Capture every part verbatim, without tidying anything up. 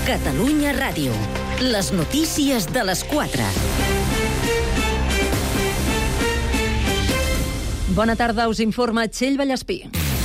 Catalunya Ràdio. Les notícies de les quatre. Bona tarda, us informa Txell Vallespí.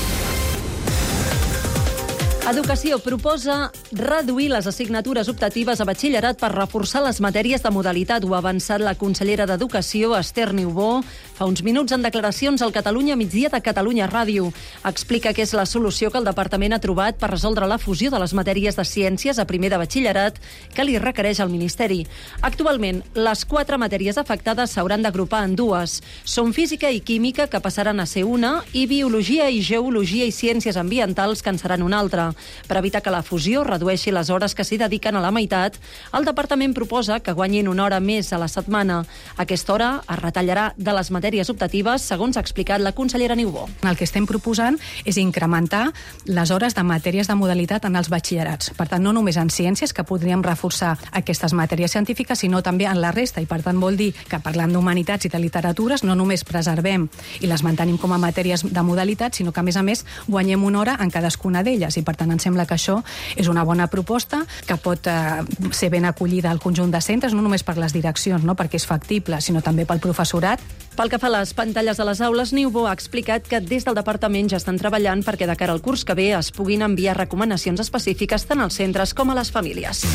Educació proposa reduir les assignatures optatives a batxillerat per reforçar les matèries de modalitat. Ho ha avançat la consellera d'Educació, Esther Niubó, fa uns minuts en declaracions al Catalunya Migdia de Catalunya Ràdio. Explica que és la solució que el departament ha trobat per resoldre la fusió de les matèries de ciències a primer de batxillerat que li requereix el Ministeri. Actualment, les quatre matèries afectades s'hauran d'agrupar en dues. Són física i química, que passaran a ser una, i biologia i geologia i ciències ambientals, que en seran una altra. Per evitar que la fusió redueixi les hores que s'hi dediquen a la meitat, el departament proposa que guanyin una hora més a la setmana. Aquesta hora es retallarà de les matèries optatives, segons ha explicat la consellera Niubó. El que estem proposant és incrementar les hores de matèries de modalitat en els batxillerats. Per tant, no només en ciències, que podríem reforçar aquestes matèries científiques, sinó també en la resta. I per tant vol dir que parlant d'humanitats i de literatures no només preservem i les mantenim com a matèries de modalitat, sinó que a més a més guanyem una hora en cadascuna d'elles. I per tant em sembla que això és una bona proposta que pot eh, ser ben acollida al conjunt de centres, no només per les direccions, no perquè és factible, sinó també pel professorat. Pel que fa a les pantalles de les aules, Niubó ha explicat que des del departament ja estan treballant perquè de cara al curs que ve es puguin enviar recomanacions específiques tant als centres com a les famílies.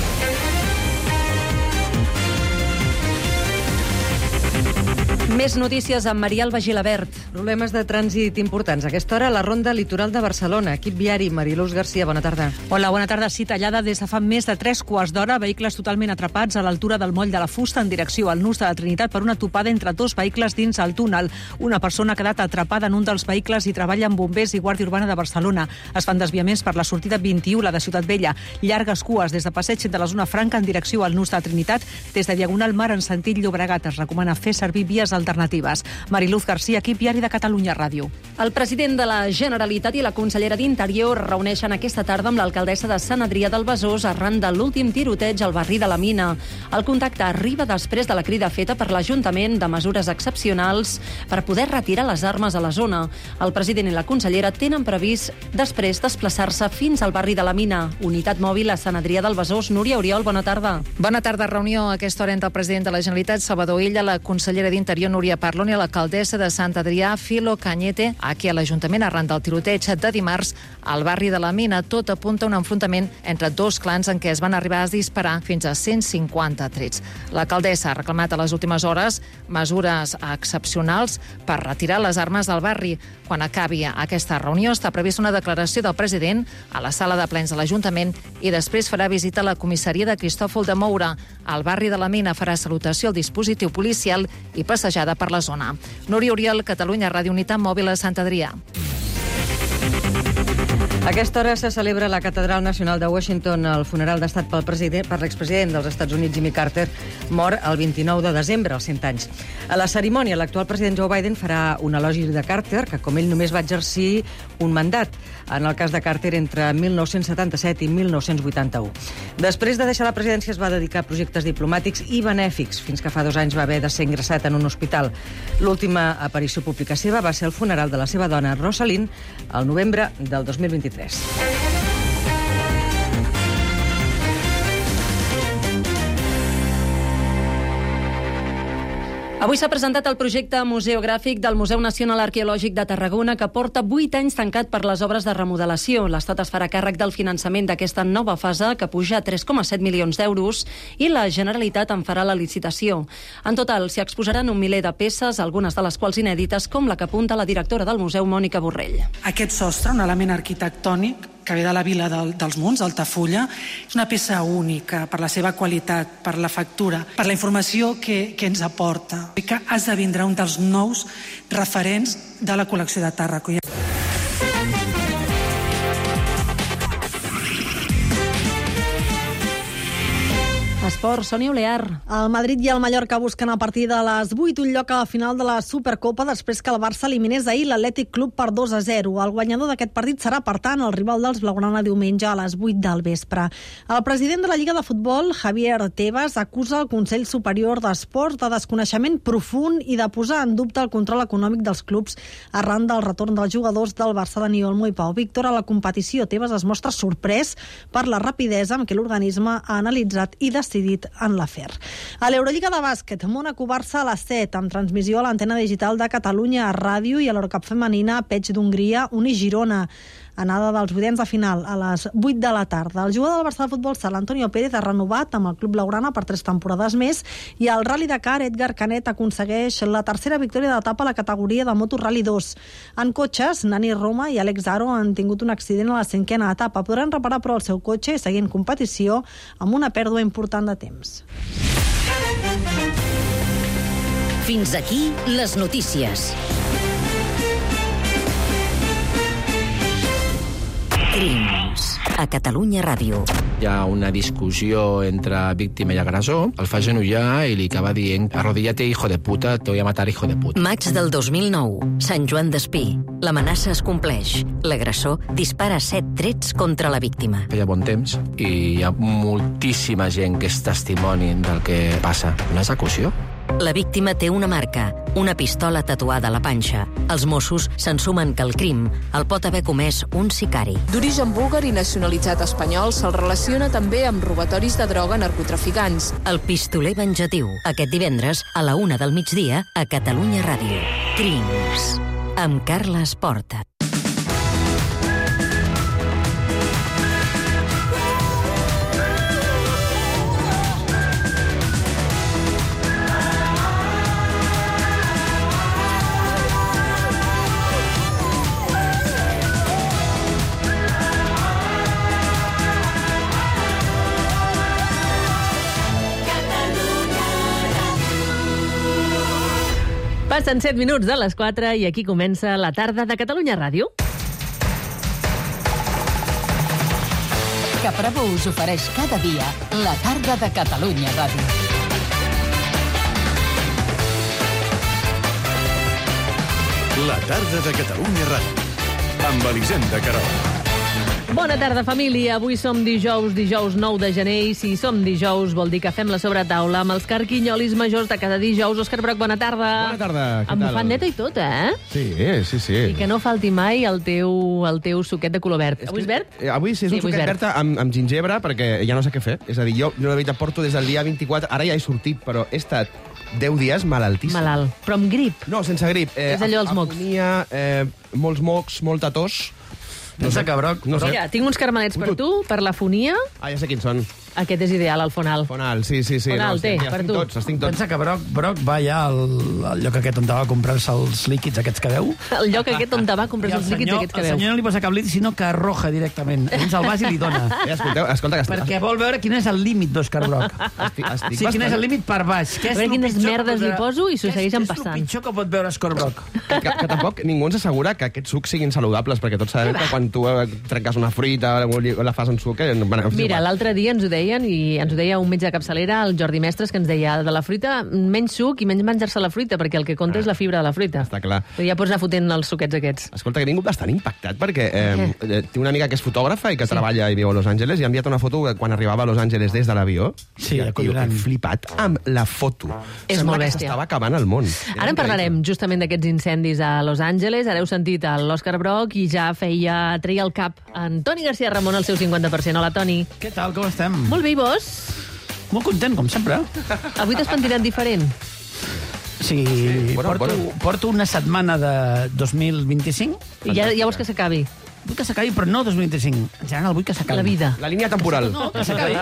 Més notícies amb Maria Alba Gilabert. Problemes de trànsit importants. A aquesta hora, la ronda litoral de Barcelona. Equip viari, Mariluz Garcia, bona tarda. Hola, bona tarda. Sí, tallada des de fa més de tres quarts d'hora. Vehicles totalment atrapats a l'altura del moll de la Fusta en direcció al Nus de la Trinitat per una topada entre dos vehicles dins el túnel. Una persona ha quedat atrapada en un dels vehicles i treballa amb bombers i Guàrdia Urbana de Barcelona. Es fan desviaments per la sortida vint-i-u, la de Ciutat Vella. Llargues cues des de Passeig de la Zona Franca en direcció al Nus de la Trinitat. Des de Diagonal Mar en sentit Llobregat es recomana fer servir vies alternatives. Mariluz Garcia, equip viari de Catalunya Ràdio. El president de la Generalitat i la consellera d'Interior reuneixen aquesta tarda amb l'alcaldessa de Sant Adrià del Besòs arran de l'últim tiroteig al barri de la Mina. El contacte arriba després de la crida feta per l'Ajuntament de mesures excepcionals per poder retirar les armes a la zona. El president i la consellera tenen previst després desplaçar-se fins al barri de la Mina. Unitat mòbil a Sant Adrià del Besòs. Núria Oriol, bona tarda. Bona tarda. Reunió a aquesta hora entre el president de la Generalitat, Salvador Illa, la consellera d'Interior, Núria Parlon, i l'alcaldessa de Sant Adrià, Filo Cañete, aquí a l'Ajuntament arran del tiroteig de dimarts al barri de la Mina. Tot apunta a un enfrontament entre dos clans en què es van arribar a disparar fins a cent cinquanta trets. L'alcaldessa ha reclamat a les últimes hores mesures excepcionals per retirar les armes del barri. Quan acabi aquesta reunió està prevista una declaració del president a la sala de plens de l'Ajuntament i després farà visita a la comissaria de Cristòfol de Moura. Al barri de la Mina farà salutació al dispositiu policial i passejada per la zona. Núria Oriol, Catalunya Ràdio, Unitat mòbil a Sant Adrià. A aquesta hora se celebra a la Catedral Nacional de Washington el funeral d'estat pel president, per l'expresident dels Estats Units, Jimmy Carter, mort el vint-i-nou de desembre, als cent anys. A la cerimònia, l'actual president Joe Biden farà un elogi de Carter, que com ell només va exercir un mandat, en el cas de Carter entre mil nou-cents setanta-set i mil nou-cents vuitanta-u. Després de deixar la presidència es va dedicar a projectes diplomàtics i benèfics, fins que fa dos anys va haver de ser ingressat en un hospital. L'última aparició pública seva va ser el funeral de la seva dona, Rosalind, al novembre del dos mil vint-i-tres. Avui s'ha presentat el projecte museogràfic del Museu Nacional Arqueològic de Tarragona, que porta vuit anys tancat per les obres de remodelació. L'Estat es farà càrrec del finançament d'aquesta nova fase, que puja a tres coma set milions d'euros, i la Generalitat en farà la licitació. En total, s'hi exposaran un miler de peces, algunes de les quals inèdites, com la que apunta la directora del museu, Mònica Borrell. Aquest sostre, un element arquitectònic que ve de la vila del, dels Munts, d'Altafulla, és una peça única per la seva qualitat, per la factura, per la informació que, que ens aporta, i que esdevindrà un dels nous referents de la col·lecció de Tàrraco. Es l'esport. Sònia Olear. El Madrid i el Mallorca busquen a partir de les vuit un lloc a la final de la Supercopa després que el Barça eliminés ahir l'Atlètic Club per dos a zero. El guanyador d'aquest partit serà, per tant, el rival dels blaugrana diumenge a les vuit del vespre. El president de la Lliga de Futbol, Javier Tebas, acusa el Consell Superior d'Esports de desconeixement profund i de posar en dubte el control econòmic dels clubs arran del retorn dels jugadors del Barça Dani Olmo i Pau Víctor a la competició. Tebas es mostra sorprès per la rapidesa amb què l'organisme ha analitzat i decidit en l'afer. A l'Eurolliga de bàsquet, Mónaco-Barça a les set, amb transmissió a l'antena digital de Catalunya a Ràdio, i a l'Eurocup femenina, Peig d'Hongria, Uni Girona. Anada dels vuitens de final a les vuit de la tarda. El jugador del Barça de futbol, Sala Antonio Pérez, ha renovat amb el club blaugrana per tres temporades més, i al Rally Dakar, Edgar Canet aconsegueix la tercera victòria d'etapa a la categoria de Moto Rally dos. En cotxes, Nani Roma i Alex Aro han tingut un accident a la cinquena etapa. Podran reparar, però, el seu cotxe i seguir en competició amb una pèrdua important de temps. Fins aquí les notícies. Crims, a Catalunya Ràdio. Hi ha una discussió entre víctima i agressor, el fa genollar i li acaba dient arrodíllate, hijo de puta, te voy a matar, hijo de puta. Maig del dos mil nou, Sant Joan d'Espí. L'amenaça es compleix. L'agressor dispara set trets contra la víctima. Feia bon temps i hi ha moltíssima gent que és testimoni del que passa. Una execució? La víctima té una marca, una pistola tatuada a la panxa. Els Mossos s'ensumen que el crim el pot haver comès un sicari. D'origen búlgar i nacionalitzat espanyol, se'l relaciona també amb robatoris de droga a narcotraficants. El pistoler venjatiu, aquest divendres a la una del migdia a Catalunya Ràdio. Crims, amb Carles Porta. Passen set minuts de les quatre i aquí comença la tarda de Catalunya Ràdio. Caprabo us ofereix cada dia la tarda de Catalunya Ràdio. La tarda de Catalunya Ràdio, amb Elisenda Querol. Bona tarda, família. Avui som dijous, dijous nou de gener, i si som dijous vol dir que fem la sobretaula amb els carquinyolis majors de cada dijous. Òscar Broc, bona tarda. Bona tarda, què amb tal? bufandeta i tot, eh? Sí, sí, sí. I que no falti mai el teu, el teu suquet de color verd. Avui és verd? Eh, Avui sí, és Sí, un avui és suquet verd. verd amb, amb gingebre, perquè ja no sé què fer. És a dir, jo, jo la veritat porto des del dia vint-i-quatre, ara ja he sortit, però he estat deu dies malaltíssim. Malalt, però amb grip. No, sense grip. Eh, És allò dels mocs. Afonia, eh, molts mocs, molta tos. No sé, Cabrok. No sé. Mira, tinc uns carmelets per tu, per la fonia. Ah, ja sé quins són. Aquest és ideal, el Fonal. Fonal, sí, sí, sí. Fonal, no, té, sí, per els tinc tu. tots, els tinc tots. Pensa que Broc, Broc va ja al, al lloc aquest on va comprar-se els líquids aquests que veu. El lloc aquest on te va comprar els líquids aquests que El veu. senyor no li posa cap líquid, sinó que arroja directament. Dins el vas i li dona. Eh, escolteu, escolta, que estic... Perquè vol veure quin és el límit d'Òscar Broc. Estic, estic Sí, quin és el límit per baix. Què A és veure lo quines pitjor que merdes pot li veure- poso i s'ho Què és- segueixen Què és passant. el pitjor que pot veure Òscar Broc? Que, que tampoc ningú ens assegura que aquests sucs siguin saludables, perquè tots sabem que quan tu eh, trenques una fruita o li- o la fas en suc... Eh, bueno, és Mira, igual. l'altre dia ens ho deien, i ens ho deia un metge de capçalera, el Jordi Mestres, que ens deia de la fruita, menys suc i menys menjar-se la fruita, perquè el que compta és la fibra de la fruita. Està clar. Però ja pots anar fotent els suquets aquests. Escolta, que tinc bastant impactat, perquè eh, eh, tinc una amiga que és fotògrafa i que sí. treballa i viu a Los Angeles, i ha enviat una foto quan arribava a Los Angeles des de l'avió. Sí, i, tio, he flipat amb la foto. És Sembla molt que bèstia. s'estava acabant el món. Ara en parlarem justament d'aquests incendis a Los Angeles. Ara heu sentit l'Òscar Broc i ja feia treia el cap en Toni García Ramon al seu cinquanta per cent. Hola, Toni. Què tal, com estem? Molt bé, i vos? Molt content, com sempre. Avui t'has pentinat diferent. Sí, Sí, bueno, porto, bueno. porto una setmana de dos mil vint-i-cinc. I ja, ja vols que s'acabi. Vull que s'acabi, però no dos mil vint-i-cinc. En general, vull que s'acabi. La vida. La línia temporal. No, que s'acabi.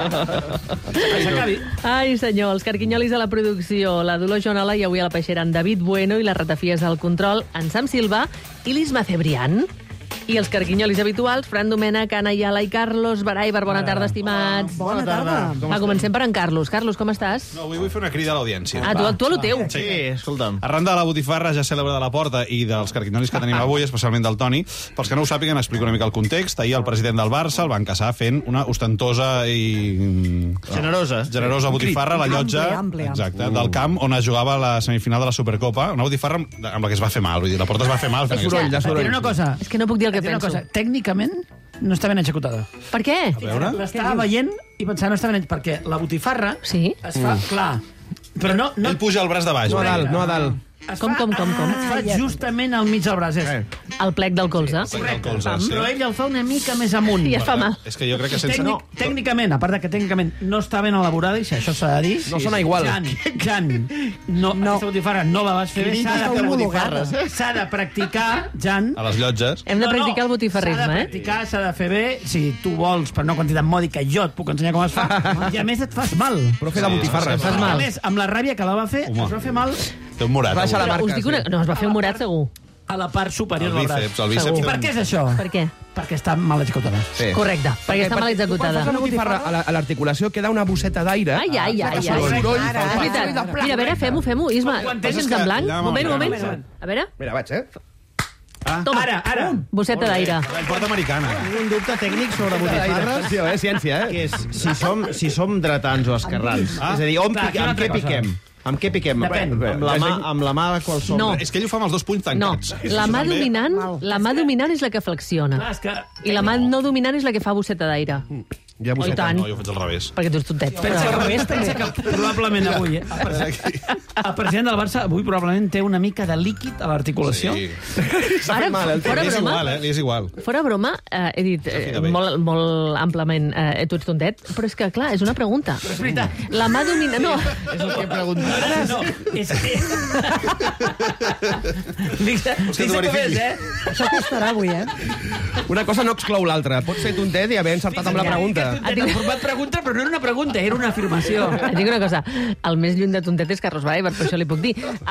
Que s'acabi. Ai, senyor, els carquinyolis a la producció, la Dolors Joanola, i avui a la peixera en David Bueno, i les ratafies al control en Sam Silva i l'Isma Cebrián. I els carquinyolis habituals, Fran Domènech, Anna Iala i Carlos Baraibar. Bona tarda, estimats. Bona tarda. Va, comencem per en Carlos. Carlos, com estàs? No, avui vull fer una crida a l'audiència. Ah, tu, tu a lo teu. Sí, escolta'm. Arran de la botifarra ja cèlebre de la Porta i dels carquinyolis que tenim avui, especialment del Toni, pels que no ho sàpiguen, explico una mica el context. Ahir el president del Barça el van caçar fent una ostentosa i... Generosa. Generosa botifarra a la llotja Àmplia, àmplia. exacte, del camp on es jugava la semifinal de la Supercopa. Una botifarra amb la que es va fer mal. Vull dir, la Porta es va fer mal. De soroll, de soroll. Una cosa. És que no puc dir el que Una penso. cosa. Tècnicament no està ben executada. Per què? A veure. L'estava veient i pensava no està ben executada, perquè la botifarra sí? es fa, Mm. clar, però no... no Ell puja el braç de baix. No a dalt, no a dalt. Es Com, fa, com, com, com? Es fa justament al mig del braç. És. El plec del colze. Correcte. Colze, sí. Però ell el fa una mica més amunt. I es fa mal. És que jo crec que sense... Tècnic, tècnicament, a part de que tècnicament no està ben elaborada, i això s'ha de dir... No sona igual. Jan, Jan, no, no. aquesta botifarra no la vas fer bé. S'ha de, fer botifarres. S'ha de practicar, Jan... A les llotges. Hem de practicar el botifarrisme, eh? S'ha de eh? practicar, s'ha de fer bé. Si tu vols, per una quantitat mòdica, jo et puc ensenyar com es fa. I a més et fas mal. Però fer la botifarra. Fas mal. A més, amb la ràbia que la va fer, Home. es va fer mal Té un morat. Baixa la Però marca. us dic una... No, es va fer un morat, segur. a la part superior El del braç. bíceps, el bíceps. I per què és això? Per què? Perquè està mal executada. Sí. Correcte, perquè està mal executada. Quan fas una botifarra a la- a l'articulació queda una bosseta d'aire. Ai, ai, ai, ai. Fa soroll, Ara, fa- És veritat. Mira, a veure, fem-ho, fem-ho. Isma, Ho entens? posa'ns en blanc. Ja, Moment, ja, moment. ja. A veure. Mira, vaig, eh? Toma. Ara, ara. Bosseta d'aire. La porta americana. Tinc un dubte tècnic sobre botifarres, Atenció, eh? Ciència, eh? que és si som, si som dretans o esquerrans. Ah. És a dir, on Clar, piquem, aquí una amb què altra cosa. piquem? Amb què piquem? Depèn. Amb la mà, amb la mà qualsevol. No. És que ell ho fa amb els dos punys No, tancats. la mà També- dominant, la mà dominant és la que flexiona. Clar, és que... I la mà no dominant és la que fa bosseta d'aire. Ja Oh, i bosseta. tant. No, jo ho faig al revés. Perquè tu ets tontet. Pensa al revés, pensa que probablement avui... Eh? El, president, el president del Barça avui probablement té una mica de líquid a l'articulació. Sí. Ara, fora Li és broma, igual, eh? Li és igual. fora broma, eh, he dit eh, fida bé. molt, molt amplament, eh, tu ets tontet, però és que, clar, és una pregunta. És veritat. La mà dominant... No, És el que he preguntat. No, és que... Fixa, que fixa t'ho com verifiqui. és, eh? Això costarà avui, eh? Una cosa no exclou l'altra. Pots ser tontet i haver encertat amb la pregunta. En format pregunta, però no era una pregunta, era una afirmació. et dic una cosa, el més lluny de tontet és Carlos Baraibar, per això li puc dir.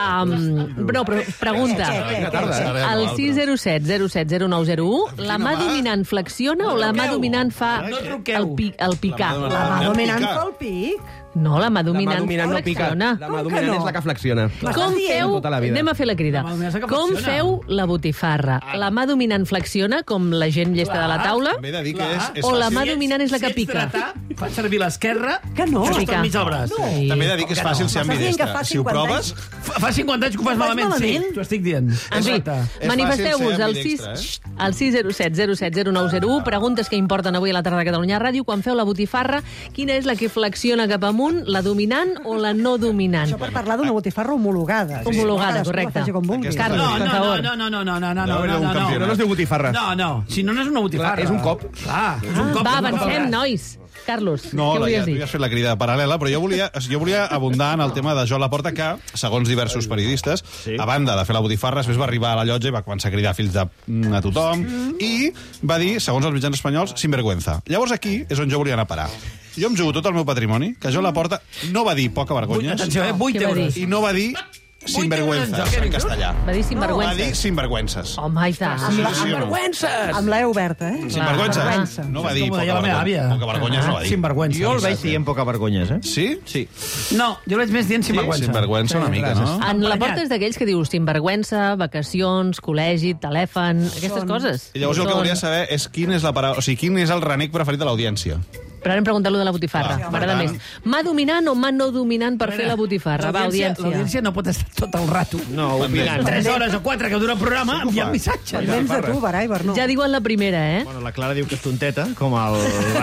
Um, no, però pregunta. Bona tarda, eh? Al sis zero set zero set zero nou zero u, la mà dominant flexiona o la mà dominant fa No truqueu. el, pi, el picar? La mà La mà dominant pica. fa el pic. No, la mà La mà dominant, dominant no pica. flexiona. La mà Com que dominant no? és la que flexiona. Com feu... Tota la vida. Anem a fer la crida. La mà dominant és la que Com flexiona. feu la botifarra? La mà dominant flexiona, com la gent llesta de la taula? També he de dir que és, és O la fàcil. mà dominant és la que Si ets pica? dretà, fa servir l'esquerra, Que no. just Pica. al mig del braç. Sí. També he de dir que és fàcil ser M'estàs dient que ambidestre. fa Si ho cinquanta proves... Fa, fa cinquanta anys que ho fas Ho fas malament, malament? sí, t'ho estic dient. En fi, Exacte. És manifesteu-vos fàcil ser al sis ambidextre, eh? al sis zero set zero set zero nou zero u. Preguntes que importen avui a la tarda de Catalunya Ràdio. Quan feu la botifarra, quina és la que flexiona cap amunt, la dominant o la no dominant? Això per parlar d'una botifarra homologada. Homologada, Cadascú la correcte. faci com vulgui. Aquesta- Carlos, No, per no, favor. no, no, no, no, no, no, Ja hauré no, un no, campionat. No, no es diu botifarra. no, no, si no, no és una botifarra. Clar, és un cop. Clar, és un cop. Va, és un cop. avancem, nois. Carlos, No, què la, ja, volies tu dir? ja has fet la crida paral·lela, però jo volia, jo volia abundar en el tema de Joan Laporta, que, segons diversos periodistes, sí. a banda de fer la botifarra, després va arribar a la llotja i va començar a cridar fills de a tothom, i va dir, segons els mitjans espanyols, sinvergüenza. Llavors aquí és on jo volia anar a parar. Jo em jugo tot el meu patrimoni, que Joan Laporta no va dir poca vergonya, Atenció, eh? vuit Què va dir? euros. i no va dir sinvergüenzas, en castellà. Va dir Va dir sinvergüences. sinvergüenzas. Home, i tant. Sí, sí o no? Amb l'E oberta, eh? Sinvergüenzas. No va dir Com ho poca deia la meva vergonya. àvia. Poca vergonya no va dir. Sinvergüenza. Jo el veig dient poca vergonyes, eh? Sí? Sí. No, jo el veig més dient sinvergüenza. Sinvergüenza una mica, no? En la porta és d'aquells que diu sinvergüenza, vacacions, col·legi, telèfon, aquestes coses. I llavors jo el que Són- volia saber és quin és, la para... o sigui, quin és el renec preferit de l'audiència. Però ara hem preguntat lo de la botifarra. Clar, M'agrada per més. Mà dominant o mà no dominant per fer la botifarra? Va, audiència. L'audiència no pot estar tot el rato. No, opinant. Tres hores o quatre que dura el programa enviant missatges. Pendents de tu, Baraibar, no. Ja diuen la primera, eh? Bueno, la Clara diu que és tonteta, com el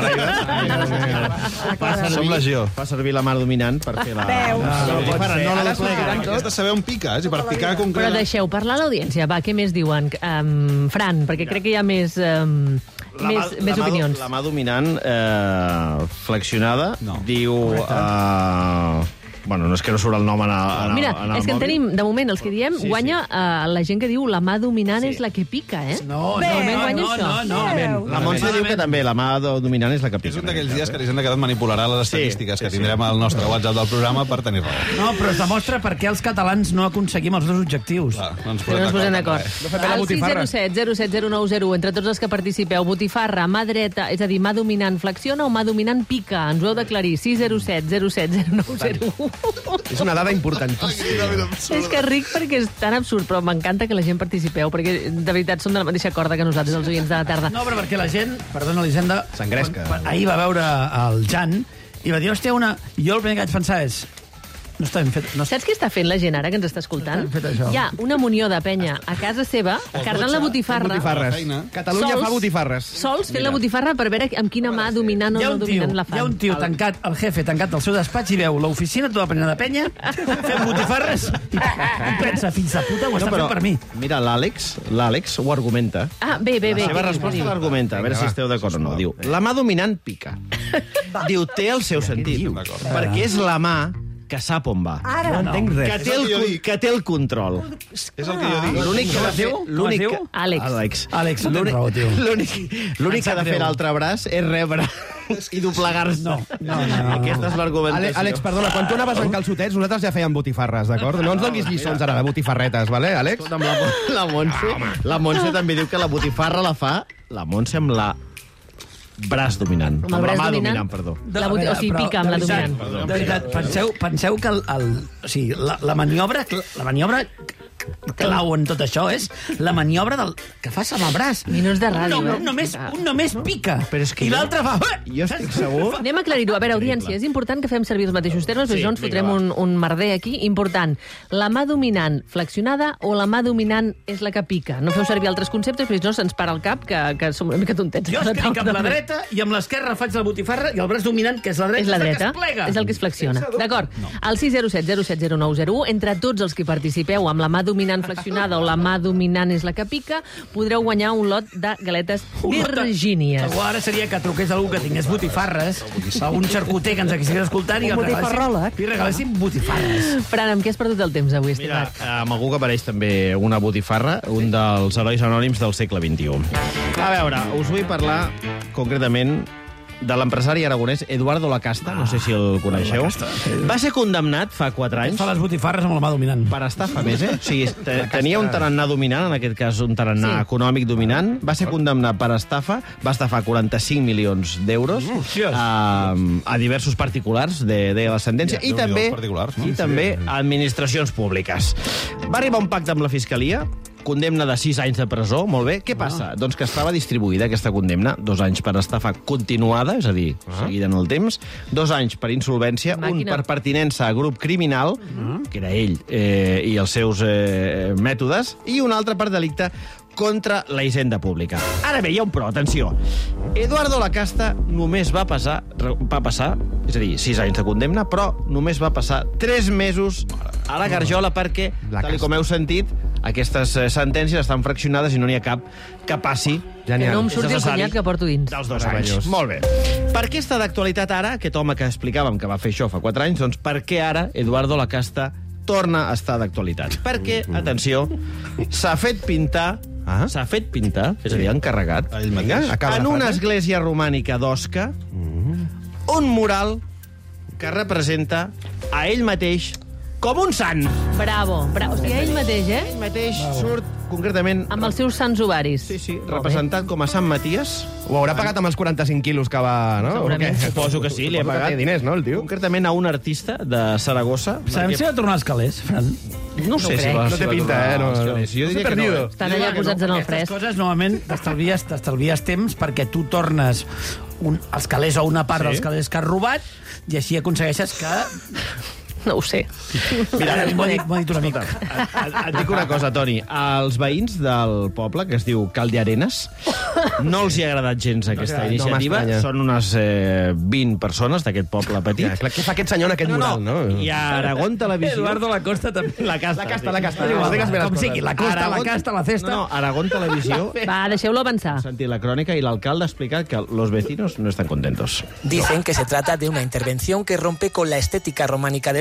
Baraibar. Fa Som servir, legió. fa servir la mà dominant per fer la... Veus? la botifarra, no la desplega. Has de saber on piques, i per picar Però concret... deixeu parlar l'audiència. Va, què més diuen? Um, Fran, perquè crec que hi ha més, um, més, més mà, opinions. La mà dominant, eh, flexionada, No. diu... Eh, Bueno, no és que no surt el nom en el, en el, Mira, en el és que en mòbil. tenim, de moment, els que diem, Sí, guanya uh, la gent que diu la mà dominant és la que pica, eh? No, de no, moment no, guanya no, això. no, no. La Montse diu que també la mà dominant és la que pica. És un d'aquells dies que l'Hisenda Quedat manipularà les estadístiques sí, sí, que tindrem al nostre WhatsApp del programa per tenir raó. No, però es demostra per què els catalans no aconseguim els dos objectius. Clar, no ens Que no ens posem d'acord. No fem bé la Al sis botifarra. zero set zero set zero nou zero, entre tots els que participeu, botifarra, mà dreta, és a dir, mà dominant flexiona o mà dominant pica? Ens ho heu d'aclarir. sis zero set zero set zero nou zero. És una dada importantíssima. És que ric perquè és tan absurd, però m'encanta que la gent participeu, perquè de veritat són de la mateixa corda que nosaltres, els oients de la tarda. No, però perquè la gent, perdona, l'Hisenda... S'engresca. quan- Ahir va veure el Jan i va dir, hòstia, una... I jo el primer que vaig pensar és... No està ben fet. No Saps què està fent la gent ara que ens està escoltant? No està ben fet, això. Hi ha una munió de penya a casa seva, carregant la botifarra. Botifarres. Catalunya Sols- fa botifarres. Sols fent la botifarra per veure amb quina mà dominant o Hi ha no un tio, dominant la fan. hi ha un tio tancat, el jefe tancat al seu despatx i veu l'oficina tota plena de penya fent botifarres i, i pensa, fins de puta, ho està fent per mi. Mira, l'Àlex, l'Àlex ho argumenta. Ah, bé, bé, bé. La seva resposta l'argumenta, a veure si esteu d'acord o no. Diu, la mà dominant pica. Diu, té el seu sentit, perquè és la mà que sap on va. Ara no entenc res. Que té, el, con- que té el control. És el que jo dic. L'únic que ha de fer... L'únic diu? que- Àlex. Àlex. Àlex, no tens L'únic- raó, tio. L'únic l'únic que ha de fer greu. l'altre braç és rebre i doblegar-se. No, no, no. Aquesta és l'argumentació. Ale- Àlex, perdona, quan tu anaves en calçotets, nosaltres ja fèiem botifarres, d'acord? No ens donis lliçons ara de botifarretes, vale, Àlex? Escolta'm, la, la Montse, la Montse també diu que la botifarra la fa la Montse amb la braç dominant. Amb el braç la mà dominant? dominant, perdó. La boti- o sigui, Però, pica amb la de veritat, dominant. De veritat, penseu, penseu que el, el, o sigui, la, la maniobra, la maniobra clau en tot això és la maniobra del, que fas amb el braç. Minuts de ràdio, un, no, eh? un, només, un només pica. Però és que I jo- l'altre fa... Jo estic segur... Anem a aclarir-ho. A veure, audiència, és important que fem servir els mateixos termes, perquè Sí, jo ens vinga, fotrem va. un, un merder aquí. Important. La mà dominant flexionada o la mà dominant és la que pica? No feu servir altres conceptes, perquè si no se'ns para el cap, que, que som una mica tontets. Jo escric amb la dreta i amb l'esquerra faig la botifarra i el braç dominant, que és la dreta, És la que dreta, es plega. és el que es flexiona. D'acord. Al sis zero set zero set zero nou zero u, entre tots els que participeu amb la mà dominant flexionada o la mà dominant és la que pica, podreu guanyar un lot de galetes virgínies. Algú ara seria que truqués algú que tingués botifarres, algun xarcuter que ens estigués escoltant i Un el regaléssim- botifarròleg. li regaléssim botifarres. Fran, amb què has perdut el temps avui, Mira, estimat? amb algú que apareix també una botifarra, un dels herois anònims del segle vint-i-u. A veure, us vull parlar concretament de l'empresari aragonès Eduardo Lacasta, no sé si el coneixeu. Va ser condemnat fa quatre anys Fa les botifarres amb la mà dominant. per estafa més, eh? O sigui, te- tenia un tarannà dominant, en aquest cas un tarannà Sí. econòmic dominant, va ser condemnat per estafa, va estafar quaranta-cinc milions d'euros a, a diversos particulars, de, de la sentència, Ja, i Déu-n'hi-do, també, els particulars, no? i també a administracions públiques. Va arribar a un pacte amb la Fiscalia, condemna de sis anys de presó, molt bé. Què passa? Doncs que estava distribuïda aquesta condemna, dos anys per estafa continuada, és a dir, seguida en el temps, dos anys per insolvència, un Màquina. per pertinença a grup criminal, que era ell eh, i els seus eh, mètodes, i un altre per delicte contra la hisenda pública. Ara bé, hi ha un però, atenció. Eduardo Lacasta només va passar, va passar, és a dir, sis anys de condemna, però només va passar tres mesos a la garjola perquè, tal com heu sentit, aquestes eh, sentències estan fraccionades i no n'hi ha cap que passi. Que no em surti el necessari cunyat que porto dins. dels dos anys. Molt bé. Per què està d'actualitat ara, aquest home que explicàvem que va fer això fa quatre anys, doncs per què ara Eduardo Lacasta torna a estar d'actualitat? Perquè, atenció, s'ha fet pintar Ah. s'ha fet pintar, és a dir, encarregat, Ell mateix. Acaba en la una frase. església romànica d'Osca, un mural que representa a ell mateix com un sant. Bravo. Bravo. O sigui, ell mateix, eh? Ell mateix surt concretament Amb els seus sants ovaris. sí, sí, representat com a Sant Maties. Ho haurà pagat amb els quaranta-cinc quilos que va, no? Segurament. O què? Suposo que sí, li ha Suposo que pagat. té diners, no, el tio? Concretament a un artista de Saragossa. Sabem si va tornar als calés, Fran? No sé si crec. va, No té si va pinta, tornar eh? No, als no. calés. Jo No diria s'ha que no. perdido. eh? Estan allà posats en el Aquestes fresc. coses, normalment, t'estalvies t'estalvies temps perquè tu tornes un, els calés o una part Sí. dels calés que has robat i així aconsegueixes que... No ho sé. Mira, m'ho ha dit, m'ho ha dit un amic. Et, et dic una cosa, Toni. Els veïns del poble, que es diu Caldearenes, no els hi ha agradat gens aquesta no iniciativa. m'estranya. Són unes eh, vint persones d'aquest poble petit. Ja, clar, què fa aquest senyor en aquest No, mural, no. no? I a Aragón Televisió... Eduardo Lacosta també. La casta. La casta, la casta. Sí. No, digues bé les Com coses. sigui, la costa, la Aragón- casta, la cesta. No, no, Aragón Televisió... Va, deixeu-lo avançar. He sentit la crònica i l'alcalde ha explicat que los vecinos no están contentos. Dicen que se trata de una intervención que rompe con la estética románica del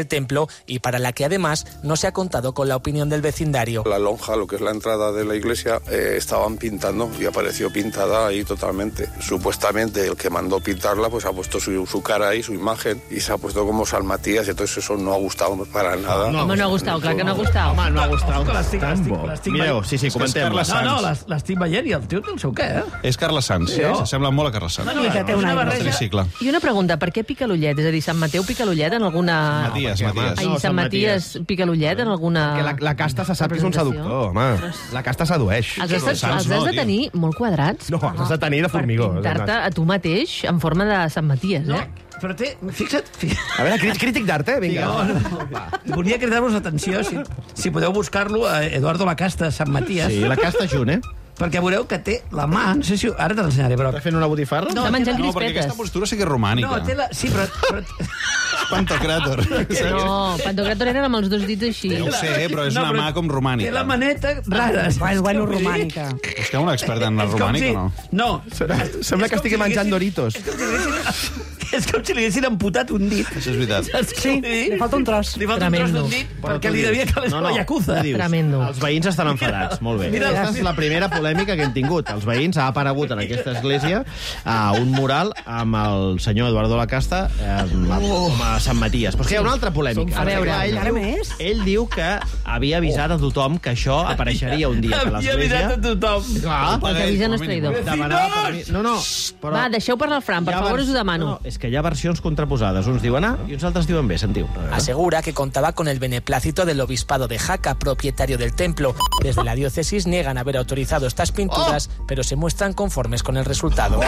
templo y para la que además no se ha contado con la opinión del vecindario. La lonja, lo que es la entrada de la iglesia, eh, estaban pintando y apareció pintada ahí totalmente. Supuestamente el que mandó pintarla pues ha puesto su, su cara ahí, su imagen, y se ha puesto como San Matías, y entonces eso no ha gustado para nada. No, Home, no ha gustat, clar que no ha gustat. Home, no ha gustat. L'estic, l'estic, l'estic Mireu, sí, sí, comentem. No, no, l'es- l'estic veient i el tio té el seu què, eh? És Carles Sans, Sí, sí, oh. s'assembla molt a Carles Sans. Una mica, té una barreja. Tricicle. I una pregunta, per què pica l'ullet? És a dir, Sant Mateu pica l'ullet en alguna... Maties, Maties. Ai, No, Sant Sant Maties pica l'ullet en alguna... Que la, la casta se sap que és un seductor, home. La casta sedueix. Els has, els has de tenir molt quadrats. No, els has de tenir de formigó. Pintar-te a tu mateix en forma de Sant Maties, eh? Però té... Fixa't... fixa't. A veure, crític, crític d'art, eh? Vinga. No, no. Volia cridar-vos l'atenció, si, si podeu buscar-lo, a Eduardo Lacasta, Sant Matías. Sí, la casta junt, eh? Perquè veureu que té la mà... No sé si... Ara te l'ensenyaré, però... Està fent una botifarra? Està menjant No, perquè crispetes. aquesta postura sí que és romànica. No, té la... Sí, però... però... Pantocràtor. No, Pantocràtor eren amb els dos dits així. Ja ho sé, però és No, una però mà com romànica. Té la maneta rara. Bueno, bueno, Vull dir, romànica. És que un expert en la és com romànica, si- no? No. Sembla que estigui menjant Doritos. És com si li haguessin- És com si li haguessin amputat un dit. Això és veritat. Saps què Sí, vull dir? li falta un tros. Li falta Tremendo. un tros d'un dit Però perquè tu li dius- devia caler No, la no, Yakuza. tu dius, Tremendo. Els veïns estan enfadats, molt bé. Mira, Aquesta és la primera polèmica que hem tingut. Els veïns ha aparegut en aquesta església a un mural amb el senyor Eduardo Lacasta eh, com a Sant Matías. Però és que hi ha una altra polèmica. A veure, Clar, ell, encara diu, més? ell diu que havia avisat a tothom que això apareixeria un dia a Havia l'església. avisat a tothom. Clar, El que avisa no és traïdor. demanava permís. No, no, però... Va, deixeu parlar el Fran, per hi ha favor, vers- us ho demano. No, és que hi ha versions contraposades. Uns diuen A i uns altres diuen B, sentiu. Asegura que contaba con el beneplácito del obispado de Jaca, propietario del templo. Desde la diócesis niegan haber autorizado estas pinturas, pero se muestran conformes con el resultado.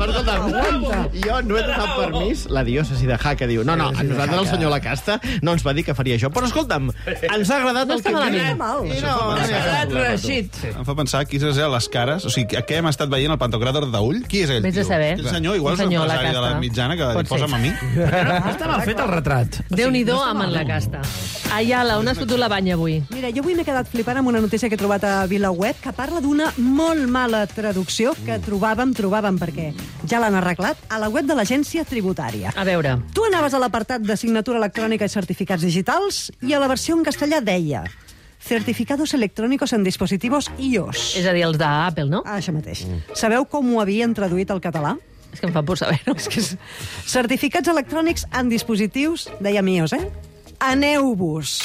Jo no he donat permís. La diòcesi de Jaca diu, no, no, a nosaltres el senyor Lacasta no ens va dir que faria això. Però escolta'm, ens ha agradat No el està que malament. diu. Mal. I no, Això fa no, pensar. no, no, no, Reixit. Em fa pensar quines eren les cares, o sigui, a què hem estat veient el Pantocràtor d'Ull? Qui és ell, Vés a tio? saber. El senyor, igual Un és un senyor, la empresari de la casta. mitjana que va Pot dir, posa'm ser. a mi. No està mal fet el retrat. Déu-n'hi-do amb en la casta. Ayala, on has fotut la banya avui? Mira, jo avui m'he quedat flipant amb una notícia que he trobat a VilaWeb que parla d'una molt mala traducció que trobàvem, trobàvem, perquè ja l'han arreglat, a la web de l'Agència Tributària. A veure, Tu anaves a l'apartat de signatura electrònica i certificats digitals i a la versió en castellà deia certificados electrónicos en dispositivos iOS. és a dir, els d'Apple, no? Ah, això mateix. Sabeu com ho havien traduït al català? És que em fa por saber-ho. És que és... Certificats electrònics en dispositius, dèiem iOS, eh? Aneu-vos.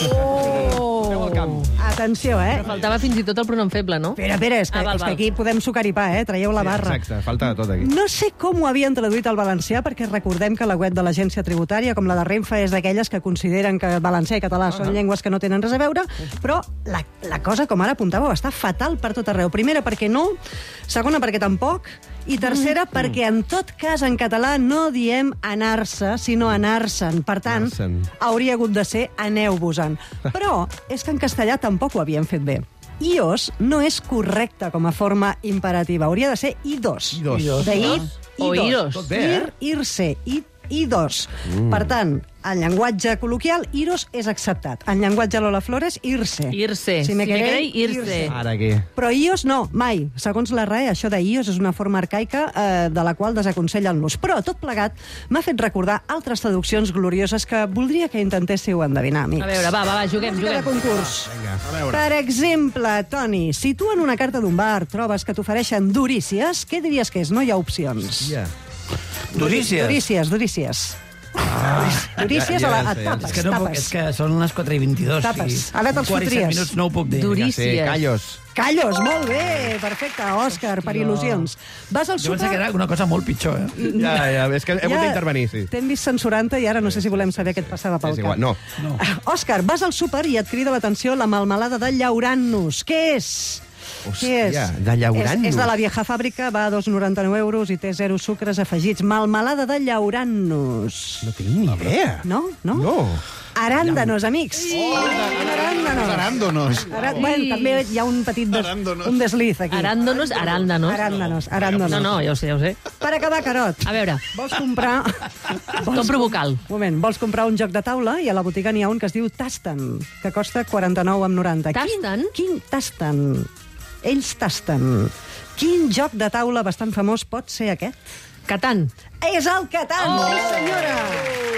Oh! Atenció, eh? Però faltava fins i tot el pronom feble, no? Espera, espera, és que, Ah, val, és que val. aquí podem sucar i pa, eh? Traieu la barra. Exacte, falta de tot aquí. No sé com ho havien traduït al valencià, perquè recordem que la web de l'Agència Tributària, com la de Renfe, és d'aquelles que consideren que valencià i català són llengües que no tenen res a veure, però la, la cosa, com ara apuntàveu, està fatal per tot arreu. Primera, perquè no, segona, perquè tampoc, i tercera, perquè en tot cas en català no diem anar-se, sinó anar-se'n. Per tant, Anar-se'n. hauria hagut de ser aneu-vos-en. Però és que en castellà tampoc ho havien fet bé. iOS no és correcte com a forma imperativa. Hauria de ser idos. Idos. De ir, O idos. iros. Tot bé, eh? Ir, ir-se, i, idos. Mm. Per tant, en llenguatge col·loquial, iros és acceptat. En llenguatge Lola Flores, irse. Irse. Si me Si me queréis, queréis, irse. Ara aquí. Però ios no, mai. Segons la R A E, això de ios és una forma arcaica eh, de la qual desaconsellen l'ús. Però tot plegat m'ha fet recordar altres traduccions glorioses que voldria que intentéssiu endevinar, amics. A veure, va, va, va, juguem, Música de juguem. concurs. A veure. Per exemple, Toni, si tu en una carta d'un bar trobes que t'ofereixen durícies, què diries que és? No hi ha opcions. Ja. Durícies. Durícies, durícies. Ah, Durícies ja, a la ja a sé, ja tapes, és que, no puc, tapes. és que són les quatre i vint-i-dos. Tapes. i Ara te'ls quaranta-set fotries. minuts no ho puc dir. Durícies. Sí, callos. Callos, molt bé, perfecte, Òscar, per il·lusions. Vas al Jo súper... pensava que era una cosa molt pitjor, eh? Ja, ja, és que he hagut d'intervenir, sí. T'hem vist censurant-te i ara no sé si volem saber què et passava pel És igual, cap. no. No. Òscar, vas al súper i et crida l'atenció la melmelada de llaurant-nos. Què és? Què és? Hòstia, de llaurant-nos. És, és de la vieja fàbrica, va a dos coma noranta-nou euros i té zero sucres afegits. Melmelada de llaurant-nos. No tinc ni idea. No? No? No. Aràndanos, amics. Aràndanos. Aràndonos. Ara, bueno, també hi ha un petit des, Aràndonos. un desliz aquí. Aràndonos, aràndanos. Aràndanos, aràndanos. No, no, ja ho sé, ja ho sé. Per acabar, Carot, A veure, vols comprar... compro vocal. Un moment, vols comprar un joc de taula i a la botiga n'hi ha un que es diu Tasten, que costa quaranta-nou amb noranta. Tasten? Quin, quin Tasten? Ells tasten. Quin joc de taula bastant famós pot ser aquest? Catan. És el Catan, oh! sí senyora!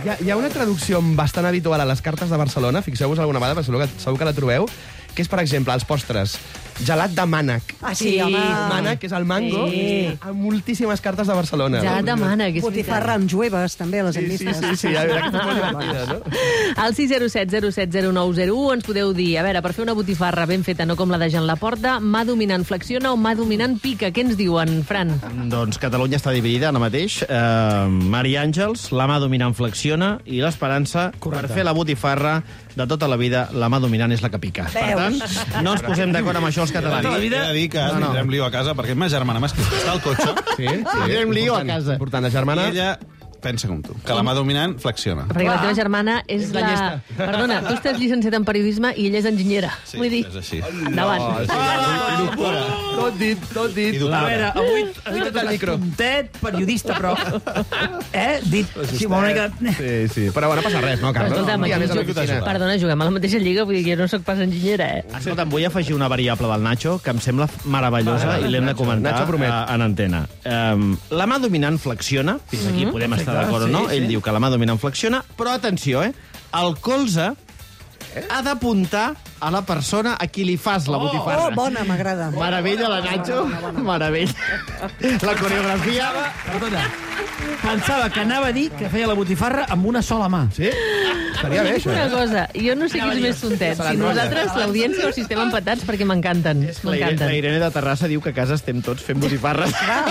Hi ha, hi ha una traducció bastant habitual a les cartes de Barcelona, fixeu-vos alguna vegada, perquè segur que, segur que la trobeu, que és, per exemple, els postres, gelat de mànec. Ah, sí, home. Mànec, que és el mango, Sí. amb moltíssimes cartes de Barcelona. Gelat de mànec, és Botifarra amb jueves, també, les hem Sí, sí, vistes. sí, sí, ja, aquesta és molt divertida, no? Al sis zero set zero set zero nou zero u ens podeu dir, a veure, per fer una botifarra ben feta, no com la de Jean Laporta, mà dominant flexiona o mà dominant pica? Què ens diuen, Fran? Doncs Catalunya està dividida ara mateix. Eh, Mari Àngels, la mà dominant flexiona, i l'Esperança, per fer la botifarra de tota la vida, la mà dominant és la que pica. Per tant, no ens posem d'acord amb això els catalans. He de dir que No, no. tindrem lío a casa, perquè ma germana m'ha escrit que està al cotxe. Sí, sí. Tindrem lío a casa. Important, la germana... I ella pensa com tu, que la mà dominant flexiona. Perquè la teva germana és, És la la... llesta. Perdona, tu estàs llicenciat en periodisme i ella és enginyera. Sí, Vull dir, és així. endavant. Oh, sí. I doctora. Tot dit, tot dit. I doctora. A veure, avui, avui Tot t'ha el micro. tocat puntet, periodista, però... Eh? Dit, sí, una mica... Sí, sí. Però bueno, no passa res, no, Però Carlos? escolta'm, Un dia aquí més a jo- l'oficina. perdona, juguem a la mateixa lliga, vull dir que jo no sóc pas enginyera, eh? Escolta'm, vull afegir una variable del Nacho que em sembla meravellosa Vale, vale, i l'hem de Nacho. comentar Nacho promet. a, en antena. Um, la mà dominant flexiona, fins aquí podem estar d'acord o no, ell diu que la mà dominant flexiona, però atenció, eh? El colze ha d'apuntar a la persona a qui li fas la botifarra. Oh, bona, m'agrada. Meravella, la Nacho. Meravella. La coreografia... Perdona, pensava que anava a dir que feia la botifarra amb una sola mà. Sí? Estaria bé, això, Una eh? cosa, jo no sé qui és més tontet, si nosaltres, l'audiència o si estem empatats, perquè m'encanten. La, Irene, la M'encanten. Irene de Terrassa diu que a casa estem tots fent botifarres.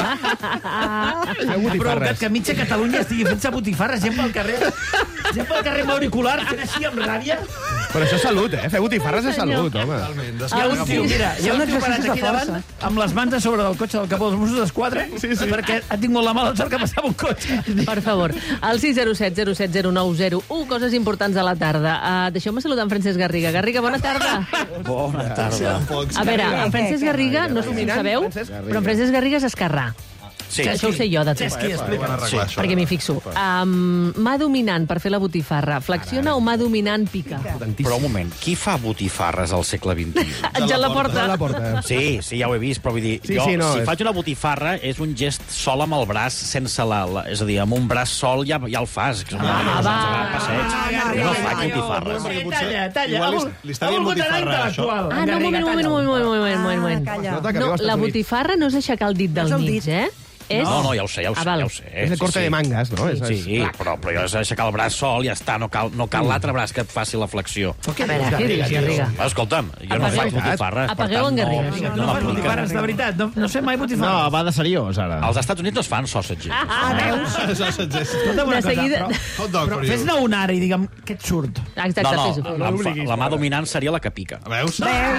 Feu Ha provocat botifarres. que mitja Catalunya estigui fent-se botifarres, gent pel carrer, gent pel carrer amb auricular, fent així amb ràbia. Però això és salut, eh? Fer botifarres és salut, home. Hi ha un tio, mira, hi ha un tio parat aquí davant amb les mans a sobre del cotxe del capó dels Mossos d'Esquadra sí, sí. perquè ha tingut la mala sort que passava un cotxe. Per favor, al sis zero set zero set zero nou zero u, coses importants de la tarda. Uh, Deixeu-me saludar en Francesc Garriga. Garriga, bona tarda. Bona tarda. A veure, en Francesc Garriga, no sé si ho sabeu, però en Francesc Garriga és esquerrà. Sí. Això ho sé jo, de tu. Cesqui, explica. Sí. Perquè m'hi fixo. Um, mà dominant per fer la botifarra. Flexiona o mà dominant pica? Però un moment, qui fa botifarres al segle vint u? En Jan Laporta. La porta. Sí, sí, ja ho he vist, però vull dir, Sí, jo, sí, no, si és- faig una botifarra, és un gest sol amb el braç, sense la... la és a dir, amb un braç sol ja, ja el fas. Que és una Ah, cosa, va. sense passeig. Jo no faig botifarres. Sí, talla, talla. Igual li- Ha vol- li està ha dient volgut anar botifarra, això. intel·lectual. Ah, no, un moment, un moment, un moment, un moment, un moment, un moment. calla. Nota que No, viu als la Estats Units. botifarra no és aixecar el dit del el mig, dit. eh? És... No, no, ja ho sé, ja ho sé, Ah, val. ja ho sé. És el corte de mangas, no? És- Sí, sí, però, però jo és aixecar el braç sol i ja està, no cal, no cal l'altre braç que et faci la flexió. A veure, què dius, Garriga? Escolta'm, jo no Apagueu- faig botifarres, per apagueu tant, en Garriga. no, No, no no fas m'aplica. botifarres, de veritat. No, no sé mai No, botifarres. va de seriós, ara. Als Estats Units no es fan sausages. Ah, veus? Escolta'm una De cosa, seguida- però, Hot dog però for you. fes-ne un ara i digue'm què et surt. Exacte, No, no, fes-ho. la, la mà dominant seria la que pica. Veus?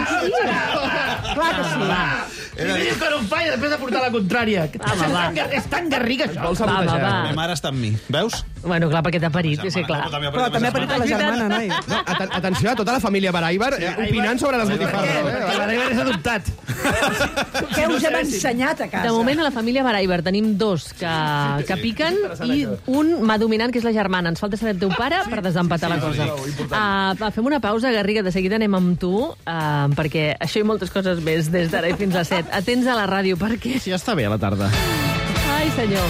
Clar que sí. I me diu que no em fa i després de portar la contrària. Que Ah, va, és, va. tan, gar- és tan garriga, això. Vols Va, va, sabotejar. va. La mare està amb mi. Veus? Bueno, clar, perquè t'ha parit, és que clar. Però també ha parit a la germana, noi. No, aten atenció a tota la família Baraibar eh, opinant sobre les botifarres. Perquè Eh? l'Araibar és adoptat. Què us hem ensenyat a casa? De moment, a la família Baraibar tenim dos que, que piquen i un mà dominant, que és la germana. Ens falta saber el teu pare per desempatar la cosa. Uh, fem una pausa, Garriga, de seguida anem amb tu, uh, perquè això i moltes coses més des d'ara i fins a les set. Atents a la ràdio, perquè... Sí, està bé a la tarda. Ai, senyor.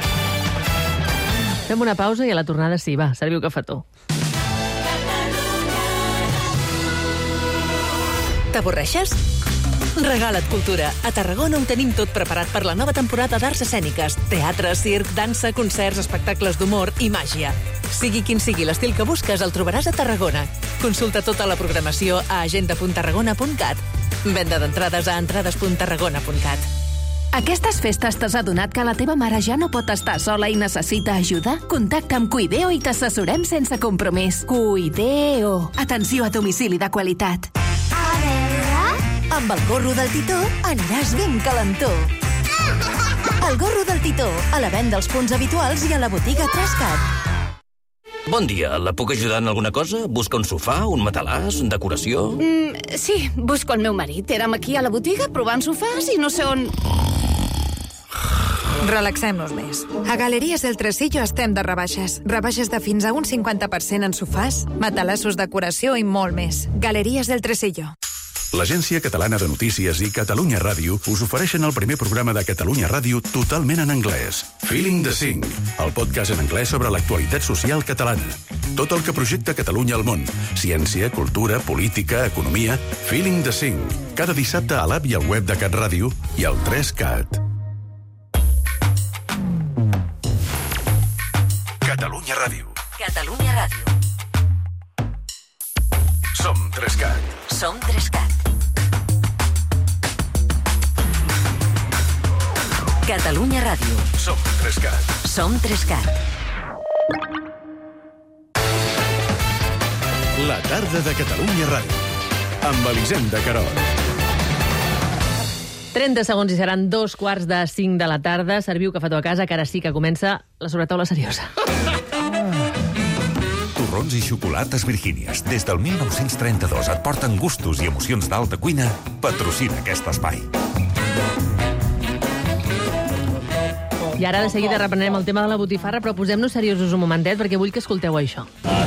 Fem una pausa i a la tornada sí, va, serviu cafetó. T'avorreixes? Regala't cultura. A Tarragona ho tenim tot preparat per la nova temporada d'arts escèniques. Teatre, circ, dansa, concerts, espectacles d'humor i màgia. Sigui quin sigui l'estil que busques, el trobaràs a Tarragona. Consulta tota la programació a agenda punt tarragona punt cat. Venda d'entrades a entrades punt tarragona punt cat. Aquestes festes t'has adonat que la teva mare ja no pot estar sola i necessita ajuda? Contacta amb Cuideo i t'assessorem sense compromís. Cuideo. Atenció a domicili de qualitat. A veure... Amb el gorro del Titó aniràs ben calentó. El gorro del Titó, a la venda als punts habituals i a la botiga Trascat. Bon dia, la puc ajudar en alguna cosa? Busca un sofà, un matalàs, decoració? Mm, sí, busco el meu marit. Érem aquí a la botiga provant sofàs i no sé on... Relaxem-nos més. A Galeries del Tresillo estem de rebaixes. Rebaixes de fins a un cinquanta per cent en sofàs, matalassos, decoració i molt més. Galeries del Tresillo. L'Agència Catalana de Notícies i Catalunya Ràdio us ofereixen el primer programa de Catalunya Ràdio totalment en anglès. Feeling the Cinc, el podcast en anglès sobre l'actualitat social catalana. Tot el que projecta Catalunya al món. Ciència, cultura, política, economia... Feeling the Cinc. Cada dissabte a l'app i al web de Cat Ràdio i al tres cat. Catalunya Ràdio. Catalunya Ràdio. Som tres cat. Som tres cat. Catalunya Ràdio. Som tres cat. Som tres cat. La tarda de Catalunya Ràdio. Amb Elisenda Querol. trenta segons i seran dos quarts de cinc de la tarda. Serviu cafetó a casa, que ara sí que comença la sobretaula seriosa. Torrons i xocolates Virgínies. Des del mil nou-cents trenta-dos et porten gustos i emocions d'alta cuina. Patrocina aquest espai. I ara de seguida reprenem el tema de la botifarra, però posem-nos seriosos un momentet perquè vull que escolteu això.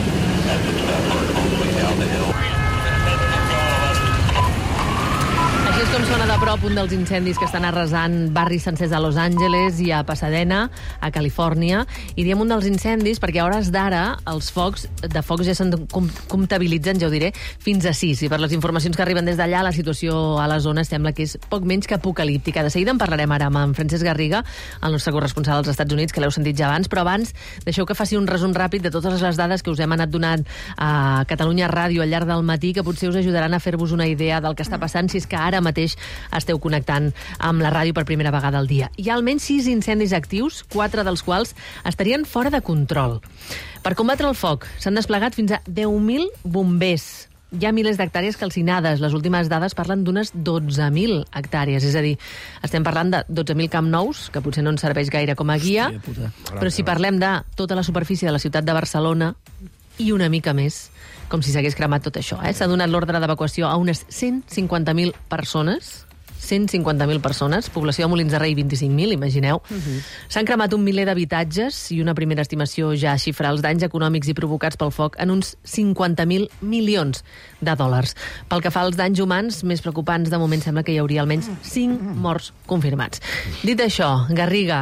Així és com sona de prop un dels incendis que estan arrasant barris sencers a Los Angeles i a Pasadena, a Califòrnia. I diem un dels incendis perquè a hores d'ara els focs de focs ja se'n comptabilitzen, ja ho diré, fins a sis. I per les informacions que arriben des d'allà, la situació a la zona sembla que és poc menys que apocalíptica. De seguida en parlarem ara amb en Francesc Garriga, el nostre corresponsal als Estats Units, que l'heu sentit ja abans, però abans deixeu que faci un resum ràpid de totes les dades que us hem anat donant a Catalunya Ràdio al llarg del matí, que potser us ajudaran a fer-vos una idea del que està passant si és que ara mateix esteu connectant amb la ràdio per primera vegada al dia. Hi ha almenys sis incendis actius, quatre dels quals estarien fora de control. Per combatre el foc s'han desplegat fins a deu mil bombers. Hi ha milers d'hectàrees calcinades. Les últimes dades parlen d'unes dotze mil hectàrees. És a dir, estem parlant de dotze mil camp nous, que potser no ens serveix gaire com a guia, però si parlem de tota la superfície de la ciutat de Barcelona i una mica més, com si s'hagués cremat tot això. Eh? S'ha donat l'ordre d'evacuació a unes cent cinquanta mil persones, cent cinquanta mil persones, població de Molins de Rei vint-i-cinc mil, imagineu. Uh-huh. S'han cremat un miler d'habitatges i una primera estimació ja xifra els danys econòmics i provocats pel foc en uns cinquanta mil milions de dòlars. Pel que fa als danys humans, més preocupants, de moment sembla que hi hauria almenys cinc morts confirmats. Dit això, Garriga,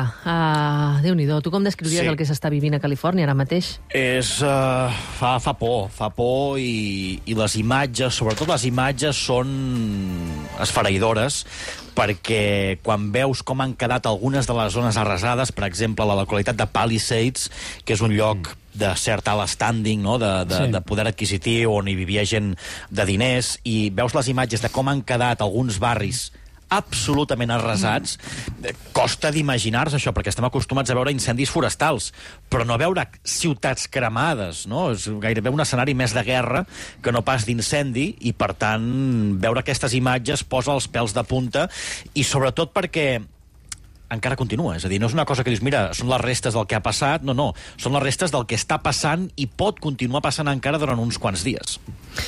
uh, Déu-n'hi-do, tu com descriuries sí. el que s'està vivint a Califòrnia ara mateix? És... Uh, fa, fa por, fa por i, i les imatges, sobretot les imatges, són esfereïdores, perquè quan veus com han quedat algunes de les zones arrasades, per exemple, la localitat de Palisades, que és un lloc de cert alt standing, no? de, de, sí. de poder adquisitiu, on hi vivia gent de diners, i veus les imatges de com han quedat alguns barris absolutament arrasats, costa d'imaginar-se això, perquè estem acostumats a veure incendis forestals, però no veure ciutats cremades, no? És gairebé un escenari més de guerra que no pas d'incendi, i per tant veure aquestes imatges posa els pèls de punta, i sobretot perquè encara continua, és a dir, no és una cosa que dius, mira, són les restes del que ha passat, no, no, són les restes del que està passant i pot continuar passant encara durant uns quants dies.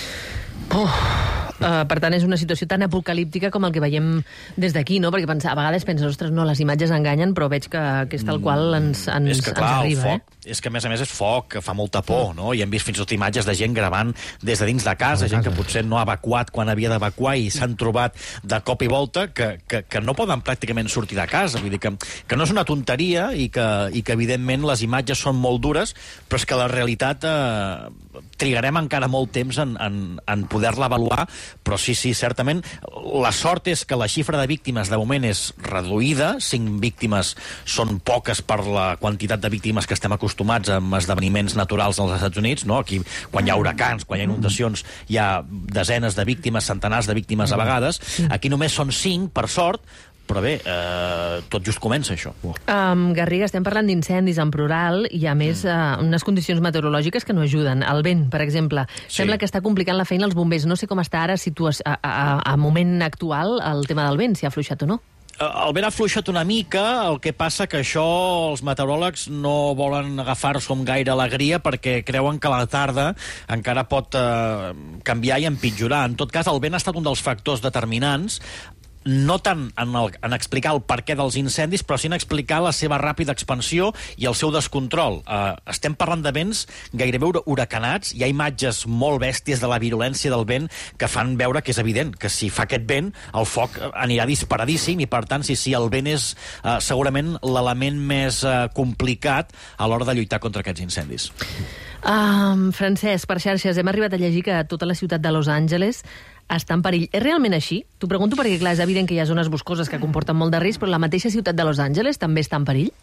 Oh, uh, per tant, és una situació tan apocalíptica com el que veiem des d'aquí, no? Perquè pensa, a vegades penses, ostres, no, les imatges enganyen, però veig que, que és tal qual ens, ens, és que, clar, ens arriba, foc, eh? És que, a més a més, és foc, que fa molta por, no? I hem vist fins i tot imatges de gent gravant des de dins de casa, gent que potser no ha evacuat quan havia d'evacuar i s'han trobat de cop i volta que, que, que no poden pràcticament sortir de casa. Vull dir que, que no és una tonteria i que, i que, evidentment, les imatges són molt dures, però és que la realitat eh, trigarem encara molt temps en, en, en poder-la avaluar, però sí, sí, certament, la sort és que la xifra de víctimes de moment és reduïda, cinc víctimes són poques per la quantitat de víctimes que estem acostumats amb esdeveniments naturals als Estats Units, no? Aquí, quan hi ha huracans, quan hi ha inundacions, hi ha desenes de víctimes, centenars de víctimes a vegades. Aquí només són cinc, per sort, però bé, eh, tot just comença això. Um, Garriga, estem parlant d'incendis en plural i, a més, uh, unes condicions meteorològiques que no ajuden. El vent, per exemple, sí. Sembla que està complicant la feina als bombers. No sé com està ara, situa- a, a, a moment actual, el tema del vent, si ha afluixat o no. El vent ha fluixat una mica, el que passa que això els meteoròlegs no volen agafar-s'ho amb gaire alegria perquè creuen que a la tarda encara pot eh, canviar i empitjorar. En tot cas, el vent ha estat un dels factors determinants. no tant en, el, en explicar el perquè dels incendis, però sí en explicar la seva ràpida expansió i el seu descontrol. Uh, estem parlant de vents gairebé huracanats, hi ha imatges molt bèsties de la virulència del vent que fan veure que és evident que si fa aquest vent, el foc anirà disparadíssim i, per tant, sí, sí, el vent és uh, segurament l'element més uh, complicat a l'hora de lluitar contra aquests incendis. Um, Francesc, per xarxes, hem arribat a llegir que tota la ciutat de Los Angeles està en perill. És realment així? T'ho pregunto perquè, clar, és evident que hi ha zones boscoses que comporten molt de risc, però la mateixa ciutat de Los Angeles també està en perill?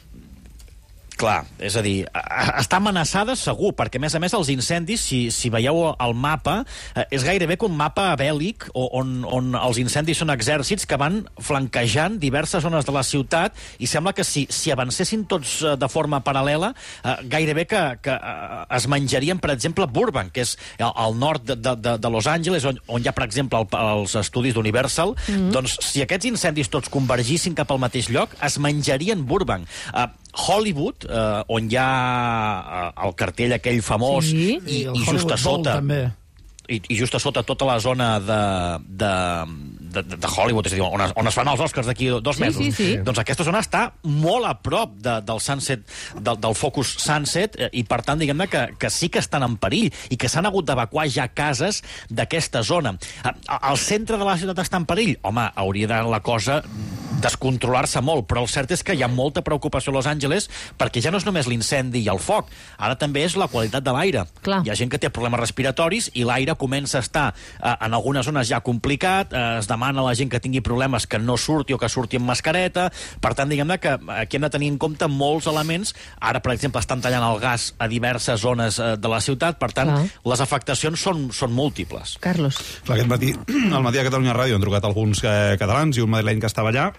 Clar, és a dir, està amenaçada segur, perquè a més a més els incendis, si, si veieu el mapa, és gairebé com un mapa bèl·lic on, on els incendis són exèrcits que van flanquejant diverses zones de la ciutat i sembla que si, si avancessin tots de forma paral·lela, eh, gairebé que, que eh, es menjarien, per exemple, Burbank, que és al nord de, de, de Los Angeles, on, on hi ha, per exemple, el, els estudis d'Universal. Mm-hmm. Doncs si aquests incendis tots convergissin cap al mateix lloc, es menjarien Burbank. Eh, Hollywood, eh, on hi ha eh, el cartell aquell famós, sí, i, i, i just a sota... també. I, i just a sota tota la zona de, de, de, de Hollywood, és a dir, on es, on es fan els Oscars d'aquí dos sí, mesos. Sí, sí. Doncs aquesta zona està molt a prop de, del Sunset, del, del Focus Sunset, i per tant, diguem-ne que, que sí que estan en perill i que s'han hagut d'evacuar ja cases d'aquesta zona. El centre de la ciutat està en perill? Home, hauria de la cosa descontrolar-se molt, però el cert és que hi ha molta preocupació a Los Angeles perquè ja no és només l'incendi i el foc, ara també és la qualitat de l'aire. Hi ha gent que té problemes respiratoris i l'aire comença a estar eh, en algunes zones ja complicat, eh, es demana a la gent que tingui problemes que no surti o que surti amb mascareta, per tant, diguem-ne que aquí hem de tenir en compte molts elements. Ara, per exemple, estan tallant el gas a diverses zones eh, de la ciutat, per tant, Clar. les afectacions són, són múltiples. Carlos. Clar, aquest matí, al matí a Catalunya Ràdio han trucat alguns eh, catalans i un madrileny que estava allà,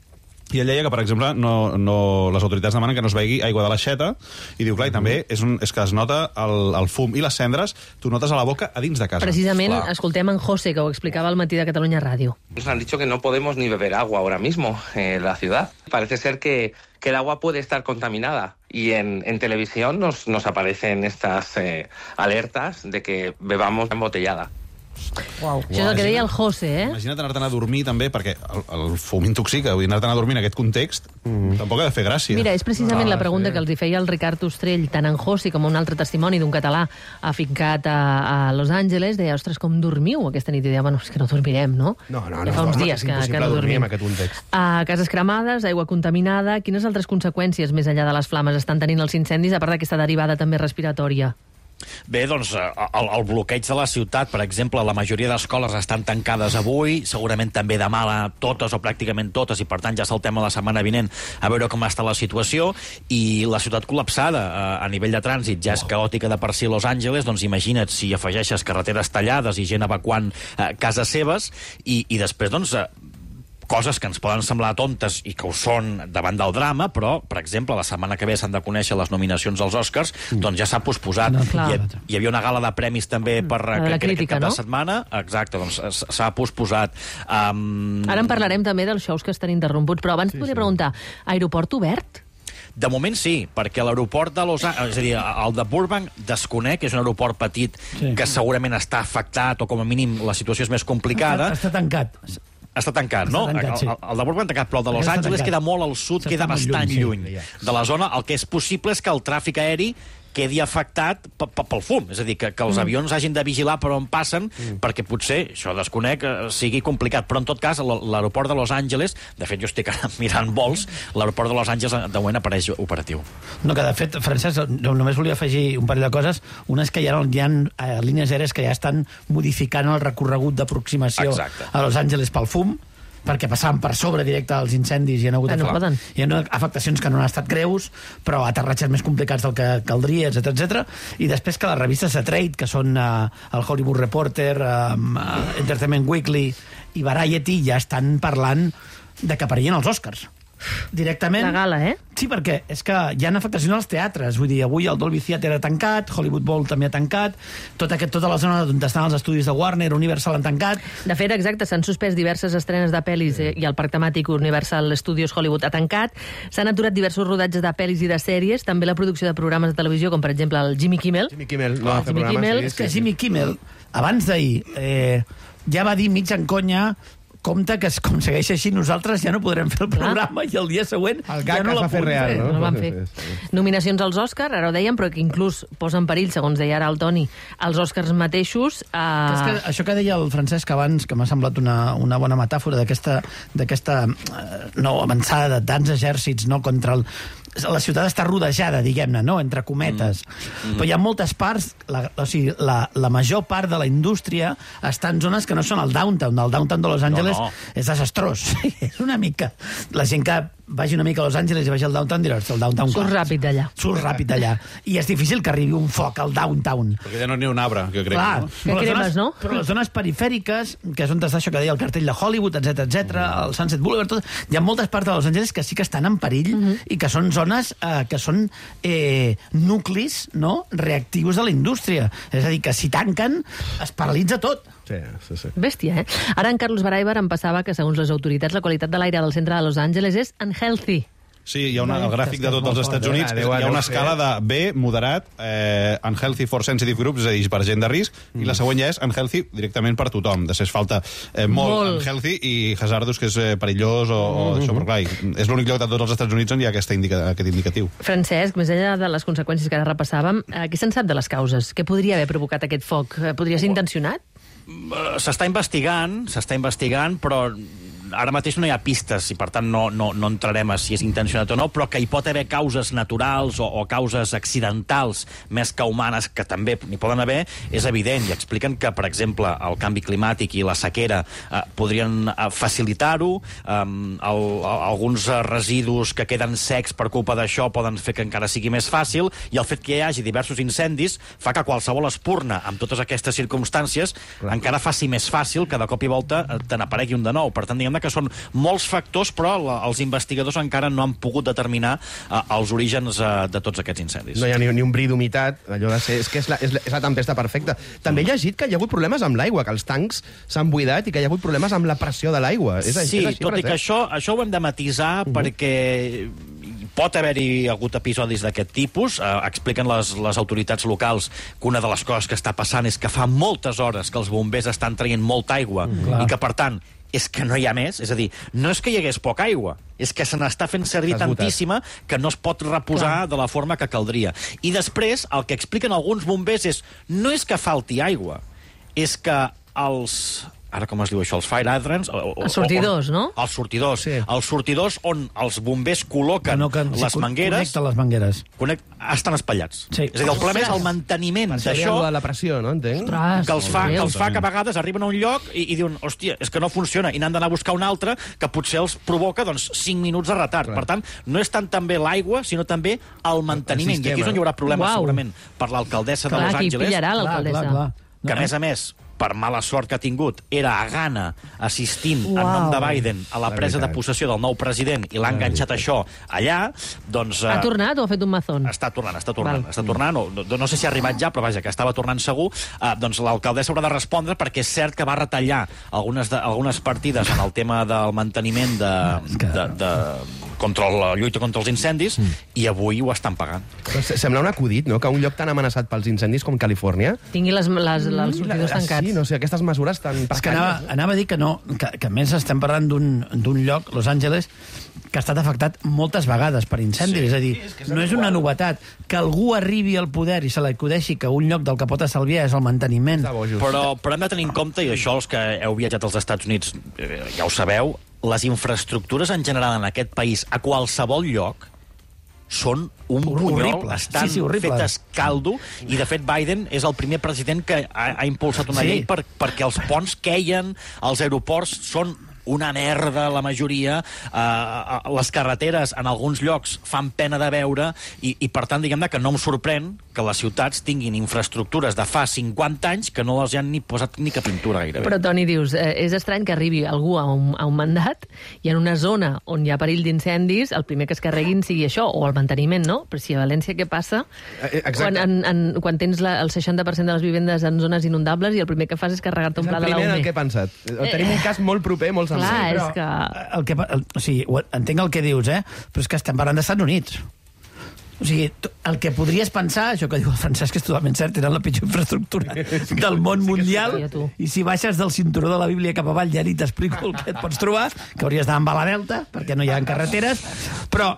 i ell deia que, per exemple, no, no, les autoritats demanen que no es vegi aigua de l'aixeta, i diu, clar, i també és, un, és que es nota el, el fum i les cendres, tu notes a la boca a dins de casa. Precisament, Clar. escoltem en José, que ho explicava al matí de Catalunya Ràdio. Nos han dicho que no podemos ni beber agua ahora mismo en la ciudad. Parece ser que, que el agua puede estar contaminada. Y en, en televisión nos, nos aparecen estas eh, alertas de que bebamos embotellada. Uau. Això és el que deia el José, eh? Imagina't anar-te'n a dormir, també, perquè el, el fum intoxica. Vull dir, anar-te'n a dormir en aquest context mm. tampoc ha de fer gràcia. Mira, és precisament ah, la pregunta sí. que els hi feia el Ricard Ostrell, tant en José com un altre testimoni d'un català afincat a, a Los Angeles. Deia, ostres, com dormiu aquesta nit? I deia, bueno, és que no dormirem, no? No, no, ja no. fa uns home, dies que, que, que no dormim. en aquest context. A cases cremades, aigua contaminada. Quines altres conseqüències, més enllà de les flames, estan tenint els incendis, a part d'aquesta derivada també respiratòria? Bé, doncs, el, el bloqueig de la ciutat, per exemple, la majoria d'escoles estan tancades avui, segurament també demà totes o pràcticament totes, i per tant ja saltem a la setmana vinent a veure com està la situació, i la ciutat col·lapsada a nivell de trànsit ja és caòtica de per si Los Angeles, doncs imagina't si afegeixes carreteres tallades i gent evacuant eh, cases seves, i, i després, doncs, eh, coses que ens poden semblar tontes i que ho són davant del drama, però, per exemple, la setmana que ve s'han de conèixer les nominacions als Oscars, doncs ja s'ha posposat. No, hi, hi havia una gala de premis també per la que, crítica, aquest cap no? de setmana. Exacte, doncs s'ha posposat. Um... Ara en parlarem també dels shows que estan interromputs, però abans sí, podria sí. preguntar, aeroport obert? De moment sí, perquè l'aeroport de Los Angeles, és a dir, el de Burbank, desconec, és un aeroport petit sí. que segurament està afectat, o com a mínim la situació és més complicada. Està, està tancat. Està tancat, no? Està tancat, sí. el, el de Burbank tancat, però el de Los Està Angeles tancat. queda molt al sud, queda bastant lluny, lluny sí. de la zona. El que és possible és que el tràfic aeri quedi afectat pel fum, és a dir, que, que els mm. avions hagin de vigilar per on passen, mm. perquè potser, això desconec, sigui complicat, però en tot cas l'aeroport de Los Angeles, de fet jo estic ara mirant vols, l'aeroport de Los Angeles de moment apareix operatiu. No, que de fet, Francesc, només volia afegir un parell de coses. Una és que hi ha, hi ha eh, línies aèries que ja estan modificant el recorregut d'aproximació a Los Angeles pel fum, perquè passaven per sobre directe als incendis i hi ha hagut no afect... hi ha afectacions que no han estat greus, però aterratges més complicats del que caldria, etcètera, etcètera. I després que les revistes de trade, que són uh, el Hollywood Reporter, uh, uh, Entertainment Weekly i Variety, ja estan parlant de que apareixen els Oscars. Directament. La gala, eh? Sí, perquè és que hi ha afectacions als teatres. Vull dir, avui el Dolby Theatre ha tancat, Hollywood Bowl també ha tancat, tot aquest, tota la zona on estan els estudis de Warner, Universal han tancat. De fet, exacte, s'han suspès diverses estrenes de pel·lis sí. i el parc temàtic Universal Studios Hollywood ha tancat. S'han aturat diversos rodatges de pel·lis i de sèries, també la producció de programes de televisió, com per exemple el Jimmy Kimmel. Jimmy Kimmel, no, oh, Jimmy Kimmel. Sí, és que Jimmy Kimmel, abans d'ahir, eh, ja va dir mig en conya compte que, com segueix així, nosaltres ja no podrem fer el programa i el dia següent ja no la podem fer. No van fer. Nominacions als Òscar, ara ho dèiem, però que inclús posa en perill, segons deia ara el Toni, els Òscars mateixos. Eh... És que això que deia el Francesc abans, que m'ha semblat una, una bona metàfora d'aquesta d'aquesta no, avançada de tants exèrcits no, contra el... La ciutat està rodejada, diguem-ne, no? Entre cometes. Mm. Mm. Però hi ha moltes parts, la, o sigui, la, la major part de la indústria està en zones que no són el downtown. El downtown de Los Angeles no, no. és desastrós. És una mica... La gent que vagi una mica a Los Angeles i vagi al downtown dirà, el downtown... Surt ràpid d'allà. Surt ràpid d'allà. I és difícil que arribi un foc al downtown. Perquè ja no n'hi ha un arbre, jo crec. Clar, no? Que cremes, no? Però les zones perifèriques, que és on està això que deia el cartell de Hollywood, etcètera, etcètera, el Sunset Boulevard, tot, hi ha moltes parts de Los Angeles que sí que estan en perill uh-huh. i que són zones eh, que són eh, nuclis no? reactius de la indústria. És a dir, que si tanquen es paralitza tot. Sí, sí, sí. Bèstia, eh? Ara en Carlos Baraibar em passava que, segons les autoritats, la qualitat de l'aire del centre de Los Angeles és unhealthy. Sí, hi ha una, el gràfic de tots els Estats Units, hi ha una escala de B, moderat, eh, unhealthy for sensitive groups, és a dir, per gent de risc, mm. i la següent ja és unhealthy directament per tothom. Després falta eh, molt, molt unhealthy i hazardous, que és eh, perillós o, o mm-hmm. això, però clar, és l'únic lloc de tots els Estats Units on hi ha aquesta indica, aquest indicatiu. Francesc, més enllà de les conseqüències que ara repassàvem, eh, què se'n sap de les causes? Què podria haver provocat aquest foc? Podria ser intencionat? S'està investigant, s'està investigant, però ara mateix no hi ha pistes i per tant no, no, no entrarem a si és intencionat o no, però que hi pot haver causes naturals o, o causes accidentals més que humanes, que també n'hi poden haver, és evident, i expliquen que, per exemple, el canvi climàtic i la sequera eh, podrien eh, facilitar-ho, eh, el, alguns residus que queden secs per culpa d'això poden fer que encara sigui més fàcil, i el fet que hi hagi diversos incendis fa que qualsevol espurna amb totes aquestes circumstàncies Clar. encara faci més fàcil que de cop i volta te n'aparegui un de nou. Per tant, diguem que són molts factors, però la, els investigadors encara no han pogut determinar uh, els orígens uh, de tots aquests incendis. No hi ha ni, ni un bri d'humitat, allò de ser... És que és la, és, la, és la tempesta perfecta. També he llegit que hi ha hagut problemes amb l'aigua, que els tancs s'han buidat i que hi ha hagut problemes amb la pressió de l'aigua. És, sí, és així, tot i que això, això ho hem de matisar uh -huh. perquè pot haver-hi hagut episodis d'aquest tipus. Eh, expliquen les, les autoritats locals que una de les coses que està passant és que fa moltes hores que els bombers estan traient molta aigua mm, i que, per tant, és que no hi ha més. És a dir, no és que hi hagués poca aigua, és que se n'està fent servir tantíssima que no es pot reposar Clar. de la forma que caldria. I després, el que expliquen alguns bombers és no és que falti aigua, és que els... ara com es diu això, els fire hydrants... O, els sortidors, on, no? Els sortidors. Sí. Els sortidors on els bombers col·loquen no, que, les sí, mangueres... Connecten les mangueres. Connect, estan espatllats. Sí. És a dir, el problema és el manteniment d'això... de la pressió, no? Entenc? Ostres, que els fa, que els fa que a vegades arriben a un lloc i, i diuen, hòstia, és que no funciona, i n'han d'anar a buscar un altre que potser els provoca, doncs, cinc minuts de retard. Clar. Per tant, no és tant també l'aigua, sinó també el manteniment. El I aquí és on hi haurà problemes, Uau. segurament, per l'alcaldessa de Los Angeles. Clar, qui pillarà l'alcaldessa. Que, a més a més, per mala sort que ha tingut, era a Ghana assistint wow. en nom de Biden a la presa de possessió del nou president i l'ha enganxat això allà, doncs... Ha tornat o ha fet un mazón? Està tornant, està tornant. Val. Està tornant no, no, no sé si ha arribat ja, però vaja, que estava tornant segur. Uh, doncs l'alcaldessa haurà de respondre perquè és cert que va retallar algunes, de, algunes partides en el tema del manteniment de, de, de, contra la lluita contra els incendis mm. i avui ho estan pagant. Però sembla un acudit, no?, que un lloc tan amenaçat pels incendis com Califòrnia tingui les, les, les, els sortidors mm. tancats. Sí, no sé, aquestes mesures tan... És que anava, anava a dir que no, que, que a més estem parlant d'un lloc, Los Angeles, que ha estat afectat moltes vegades per incendis. Sí, és a dir, és és no és una novetat que algú arribi al poder i se l'acudeixi que un lloc del que pot estalviar és el manteniment. Però, però hem de tenir en compte, i això els que heu viatjat als Estats Units eh, ja ho sabeu, les infraestructures en general en aquest país, a qualsevol lloc, són un bunyol, estan sí, sí, fetes caldo, i de fet Biden és el primer president que ha, ha impulsat una sí. llei per, perquè els ponts queien, els aeroports són una merda, la majoria, eh, les carreteres en alguns llocs fan pena de veure, i, i per tant, diguem-ne que no em sorprèn que les ciutats tinguin infraestructures de fa cinquanta anys que no els han ni posat ni cap pintura gairebé. Però, Toni, dius, eh, és estrany que arribi algú a un, a un mandat i en una zona on hi ha perill d'incendis el primer que es carreguin sigui això, o el manteniment, no? Però si a València què passa? Quan, en, en, quan tens la, el seixanta per cent de les vivendes en zones inundables i el primer que fas és carregar-te un pla de l'U M E. És el primer del que he pensat. Tenim un cas molt proper, molt sencer. Clar, però, és que... El que el, o sigui, entenc el que dius, eh? Però és que estem parlant dels Estats Units. O sigui, el que podries pensar, això que diu el Francesc és totalment cert, era la pitjor infraestructura del món mundial, i si baixes del cinturó de la Bíblia cap avall ja ni t'explico el que et pots trobar, que hauries d'anar amb la Delta, perquè no hi ha carreteres, però...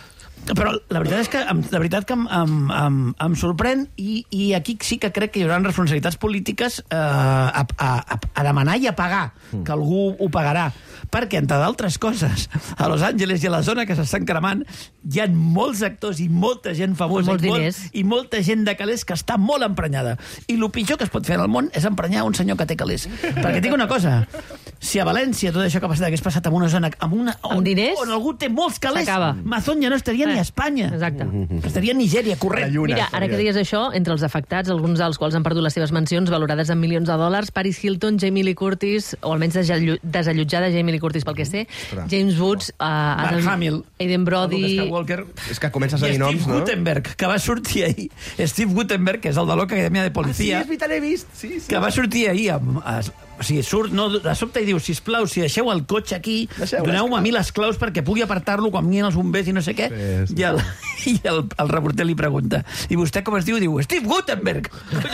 Però la veritat és que, la veritat que em, em, em, em sorprèn i, i aquí sí que crec que hi haurà responsabilitats polítiques eh, a, a, a demanar i a pagar, que algú ho pagarà. Perquè, entre d'altres coses, a Los Angeles i a la zona que s'estan cremant hi ha molts actors i molta gent famosa molts i, molt, diners. i molta gent de calés que està molt emprenyada. I el pitjor que es pot fer en el món és emprenyar un senyor que té calés. Perquè et dic una cosa, si a València tot això que ha passat hagués passat en una zona amb una, on, amb diners, on algú té molts calés, s'acaba. Mazón ja no estaria ni a Espanya. Exacte. Estaria a Nigèria, corrent. Mira, ara que deies això, entre els afectats, alguns dels quals han perdut les seves mansions valorades en milions de dòlars, Paris Hilton, Jamie Lee Curtis, o almenys desallotjada Jamie Lee Curtis pel que sé, James Woods, uh, Mark Adam, Hamill, Aiden Brody... És que comences a dir noms, no? I Steve Guttenberg, que va sortir ahir. Steve Guttenberg, que és el de l'Acadèmia de Policia. Ah, sí, és veritat, l'he vist. Sí, sí. Que va sortir ahir amb... O sigui, surt, no, de sobte i diu, sisplau, si deixeu el cotxe aquí, doneu-me a mi les claus perquè pugui apartar-lo quan vinguin els bombers i no sé què. Sí, sí. I, el, i el, el reporter li pregunta, i vostè com es diu? Diu, Steve Guttenberg!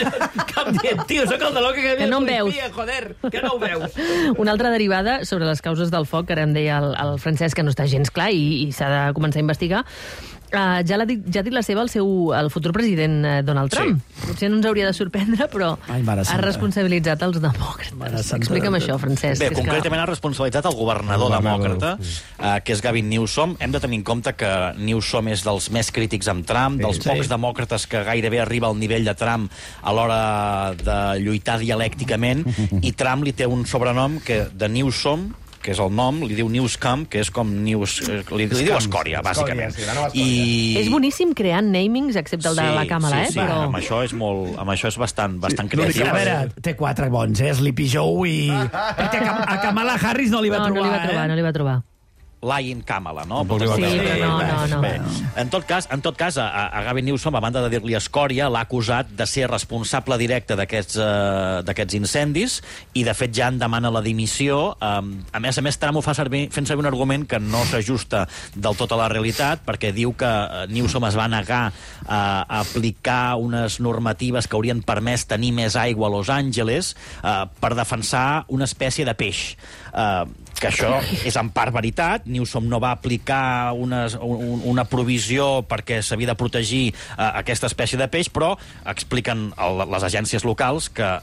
Com dient, tio, sóc el de l'Acadèmia que no de Policia, veus. Joder, que no ho veus. Una altra derivada sobre les causes del foc, que ara em deia el, el Francesc, que no està gens clar i, i s'ha de començar a investigar. Uh, ja, l'ha dit, ja ha dit la seva el, seu, el futur president uh, Donald Trump. Sí. Potser no ens hauria de sorprendre, però Ai, ha responsabilitzat els demòcrates. Explica'm això, Francesc. Bé, concretament ha responsabilitzat el governador, governador. demòcrata, uh, que és Gavin Newsom. Hem de tenir en compte que Newsom és dels més crítics amb Trump, dels sí. pocs demòcrates que gairebé arriba al nivell de Trump a l'hora de lluitar dialècticament, i Trump li té un sobrenom que de Newsom, que és el nom, li diu Newscam, que és com News... Li, li diu escòria, bàsicament. I... És boníssim creant namings, excepte el de sí, la Kamala, sí, eh? Sí, però... amb això és, molt, amb això és bastant, bastant sí, creatiu. A veure, té quatre bons, eh? Sleepy Joe i... Perquè a Kamala Harris no li va no, trobar, no li va trobar, eh? no li va trobar. Lion Kamala, no? Sí, però no, no, no. Bé, en tot cas, en tot cas a, a Gavin Newsom, a banda de dir-li escòria, l'ha acusat de ser responsable directe d'aquests uh, d'aquests incendis, i de fet ja en demana la dimissió. Um, a més a més, Trump ho fa servir, fent servir un argument que no s'ajusta del tot a la realitat, perquè diu que Newsom es va negar a aplicar unes normatives que haurien permès tenir més aigua a Los Angeles uh, per defensar una espècie de peix. Uh, que això és en part veritat. Newsom no va aplicar una, una provisió perquè s'havia de protegir uh, aquesta espècie de peix, però expliquen el, les agències locals que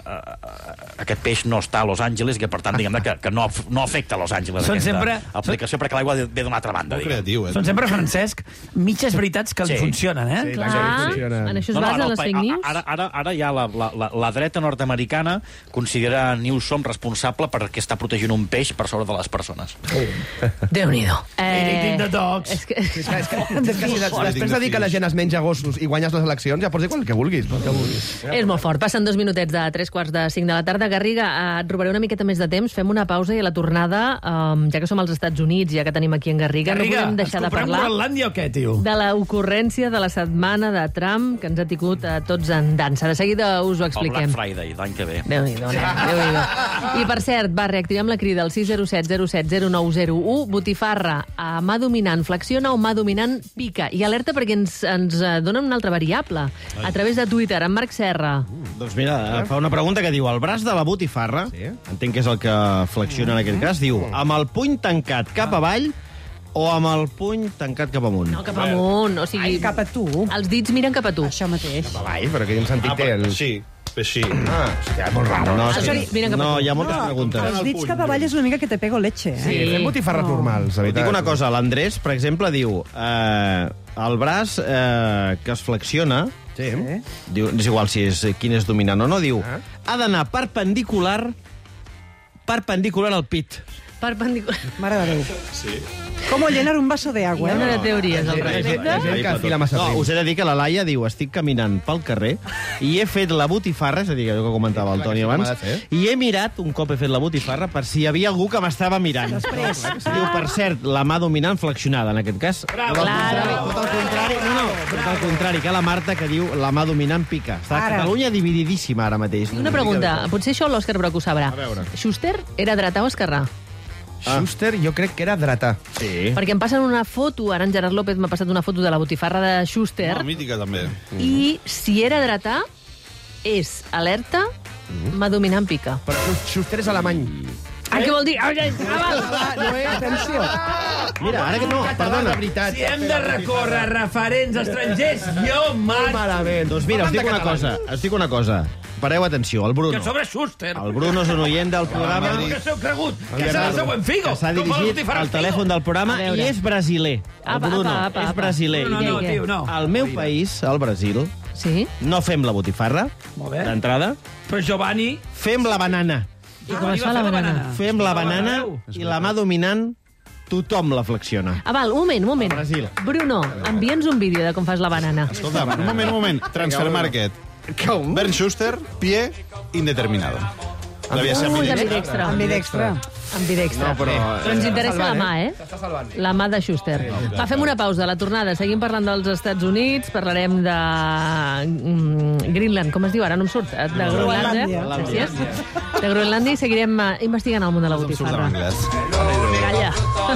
uh, aquest peix no està a Los Angeles i que, per tant, diguem que, que no, no afecta a Los Angeles Són aquesta sempre... aplicació, perquè l'aigua ve d'una altra banda. Creatiu, eh? Són sempre, Francesc, mitges veritats que sí. funcionen, eh? Sí, clar, funcionen. En això es no, basen no, les fake news? Ara, ara, ara ja la, la, la, la dreta nord-americana considera Newsom responsable perquè està protegint un peix per sobre de les persones. Déu-n'hi-do. Eh... de dogs. És que, és que, és que, és que si després de dir que la gent es menja gossos i guanyes les eleccions, ja pots dir el que vulguis. El que vulguis. És molt fort. Passen dos minutets de tres quarts de cinc de la tarda. Garriga, et robaré una miqueta més de temps. Fem una pausa i a la tornada, um, ja que som als Estats Units, ja que tenim aquí en Garriga, Garriga no podem deixar de parlar... Groenlàndia o què, tio? De l'ocurrència de la setmana de Trump, que ens ha tingut a tots en dansa. De seguida us ho expliquem. El Black Friday, l'any que ve. Déu-n'hi-do, Déu-n'hi-do. I, per cert, va, reactivem la crida al sis zero set zero set zero nou zero u. Botifarra, a mà dominant flexiona o mà dominant pica. I alerta perquè ens, ens donen una altra variable. A través de Twitter, en Marc Serra. Uh, doncs mira, fa una pregunta que diu: el braç de la botifarra, sí? Entenc que és el que flexiona en aquest cas, diu, amb el puny tancat cap avall o amb el puny tancat cap amunt? No, cap amunt. O sigui, Ai, cap a tu. Els dits miren cap a tu. Això mateix. Cap avall, però quin sentit té? El... Sí, sí. Ah, hòstia, molt raro. No, Ah, sorry, miren cap a no, tu. hi ha moltes No, preguntes. Els dits cap avall és una mica que te pego leche. Eh? Sí, fem botifarres No. normals, de Et veritat. dic una cosa, l'Andrés, per exemple, diu eh, el braç eh, que es flexiona, Sí. diu, és igual si és, quin és dominant o no, diu, Ah. ha d'anar perpendicular perpendicular al pit. Perpendicular. Mare de Déu. Sí. ¿Cómo llenar un vaso de Hi agua? ha una Eh? de teories al És respecte. gent que enfila massa No, prim. us he de dir que la Laia diu, estic caminant pel carrer i he fet la botifarra, és a dir, allò que comentava el Toni abans, i he mirat, un cop he fet la botifarra, per si hi havia algú que m'estava mirant. Després. Diu, per cert, la mà dominant flexionada, en aquest cas. Bravo. Tot el Claro. contrari, tot el contrari, no, no, tot el contrari que la Marta, que diu la mà dominant pica. Està a Ara. Catalunya divididíssima ara mateix. Una pregunta, potser això l'Òscar Broc ho sabrà. A veure. Schuster era dretà o esquerrà? Schuster jo crec que era dretà. Sí. Perquè em passen una foto, ara en Gerard López m'ha passat una foto de la botifarra de Schuster, No, mítica, també. i si era dretà, és alerta, m'ha dominant pica. Però Schuster és alemany. Ah, què vol dir? Ah, no, eh? Atenció. Mira, ara que no, perdona. Si hem de recórrer referents estrangers, jo marxo. Malament. Doncs mira, us dic una cosa, us dic una cosa. Pareu atenció, el Bruno. Que sobre Schuster. El Bruno és un oient del programa. Que s'heu cregut? Que serà el següent Figo. Que s'ha dirigit al telèfon del programa i és brasiler. El Apa, Bruno apa, apa, és apa. brasiler. No, no, tio, no. Al meu país, al Brasil, sí? no fem la botifarra, Molt bé. d'entrada. Però Giovanni... Fem la banana. I com es fa la banana? Fem la banana i la mà dominant tothom la flexiona. Ah, val, un moment, un moment. Brasil. Bruno, envia'ns un vídeo de com fas la banana. Escolta, un moment, un moment. Transfer Market. Bernd Schuster, pie indeterminado. Devia ser Ui, ambidextre. ambidextre. Ambidextre. No, però, Però ens eh, interessa la mà, eh? La mà de Schuster. Va, fem una pausa. A la tornada seguim parlant dels Estats Units, parlarem de mm, Greenland, com es diu ara? No em surt. De Groenlàndia. Groenlàndia. Gràcies. De Groenlàndia i seguirem eh, investigant el món de la botifarra. Calla.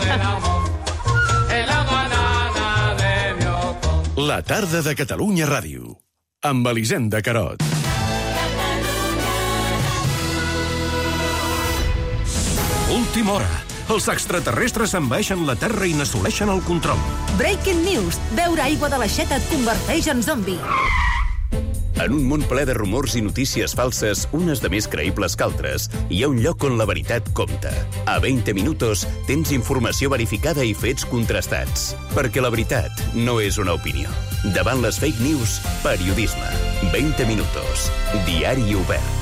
La tarda de Catalunya Ràdio. Amb Elisenda Carot. Última hora. Els extraterrestres envaeixen la Terra i n'assoleixen el control. Breaking News. Beure aigua de l'aixeta et converteix en zombi. En un món ple de rumors i notícies falses, unes de més creïbles que altres, hi ha un lloc on la veritat compta. A veinte minutos tens informació verificada i fets contrastats. Perquè la veritat no és una opinió. Davant les fake news, periodisme. veinte minutos. Diari obert.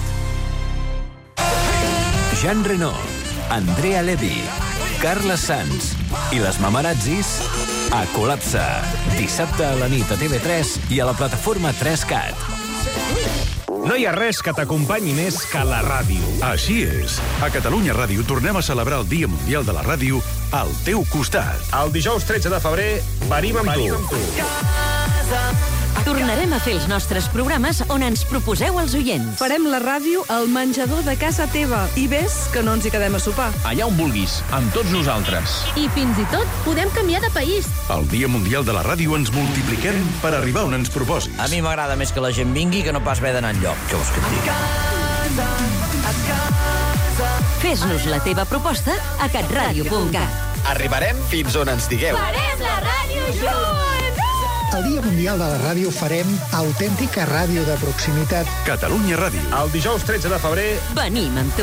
Jean Reno, Andrea Levy, Carles Sanz i les mamarazzis a Col·lapse. Dissabte a la nit a T V tres i a la plataforma tres cat. No hi ha res que t'acompanyi més que la ràdio. Així és. A Catalunya Ràdio tornem a celebrar el Dia Mundial de la Ràdio al teu costat. El dijous tretze de febrer venim amb tu. Tornarem a fer els nostres programes on ens proposeu els oients. Farem la ràdio al menjador de casa teva. I ves que no ens hi quedem a sopar. Allà on vulguis, amb tots nosaltres. I fins i tot podem canviar de país. Al Dia Mundial de la Ràdio ens multipliquem per arribar on ens proposis. A mi m'agrada més que la gent vingui que no pas haver d'anar enlloc. Què vols que et digui? Fes-nos la teva proposta a catradio punt cat. Arribarem fins on ens digueu. Farem la ràdio junts! El Dia Mundial de la Ràdio farem autèntica ràdio de proximitat. Catalunya Ràdio. El dijous tretze de febrer Venim amb tu.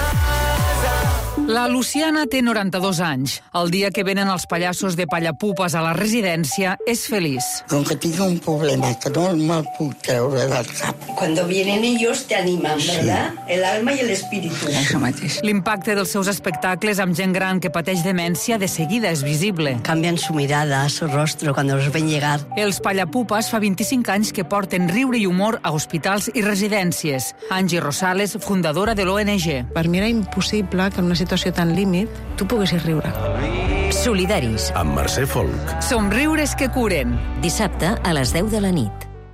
La Luciana té noranta-dos anys. El dia que venen els pallassos de Pallapupes a la residència és feliç. Com que tinc un problema que no me'l puc treure del cap. Cuando vienen ellos te animan, Sí. ¿verdad? El alma y el espíritu. Això mateix. L'impacte dels seus espectacles amb gent gran que pateix demència de seguida és visible. Cambian su mirada, su rostro cuando los ven llegar. Els Pallapupes fa vint-i-cinc anys que porten riure i humor a hospitals i residències. Angie Rosales, fundadora de l'O N G. Per mi era impossible que en una situació tan límit tu poguessis riure. Solidaris. Amb Mercè Folk. Somriures que curen. Dissabte a les deu de la nit.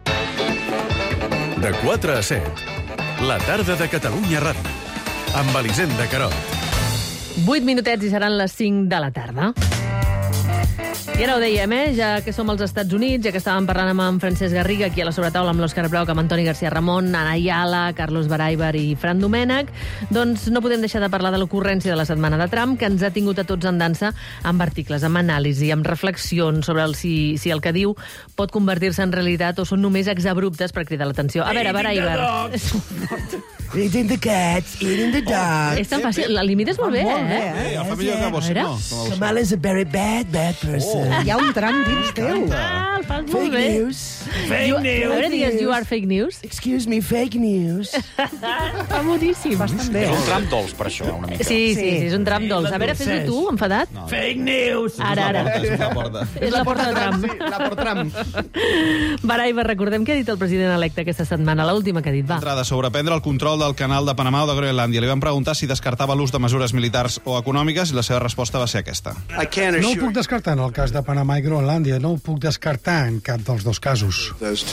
De quatre a set. La tarda de Catalunya Ràdio. Amb Elisenda Carot. Vuit minutets i seran les cinc de la tarda. I ara ho dèiem, eh? Ja que som als Estats Units, ja que estàvem parlant amb en Francesc Garriga, aquí a la sobretaula amb l'Òscar Brauc, amb Antoni García Ramon, Ana Ayala, Carlos Baraibar i Fran Domènech, doncs no podem deixar de parlar de l'ocurrència de la setmana de Trump, que ens ha tingut a tots en dansa amb articles, amb anàlisi, amb reflexions sobre el si, si el que diu pot convertir-se en realitat o són només exabruptes per cridar l'atenció. A veure, Baraibar... Eating the cats, eating the dogs. És tan fàcil, la limites molt bé, eh? Eh, el fa millor que vos, no? Kamal is a very bad, bad person. Hi ha un tram dins teu. Ah, el fas molt Fake bé. news. Fake you, news. A veure, digues, you are fake news. Excuse me, fake news. Fa boníssim. Bastant bé. És un tram dolç, per això, una mica. Sí, sí, sí, és un tram dolç. A veure, fes-ho tu, enfadat. No. Fake news! Ara, ara. És la porta. És la porta de Trump. Sí, la porta Trump. Baraiba, recordem què ha dit el president electe aquesta setmana, l'última que ha dit, va. Entrada sobre prendre el control del canal de Panamà o de Groenlàndia. Li van preguntar si descartava l'ús de mesures militars o econòmiques i la seva resposta va ser aquesta. No ho puc descartar en el cas de Panamà i Groenlàndia, no ho puc descartar en cap dels dos casos. russos.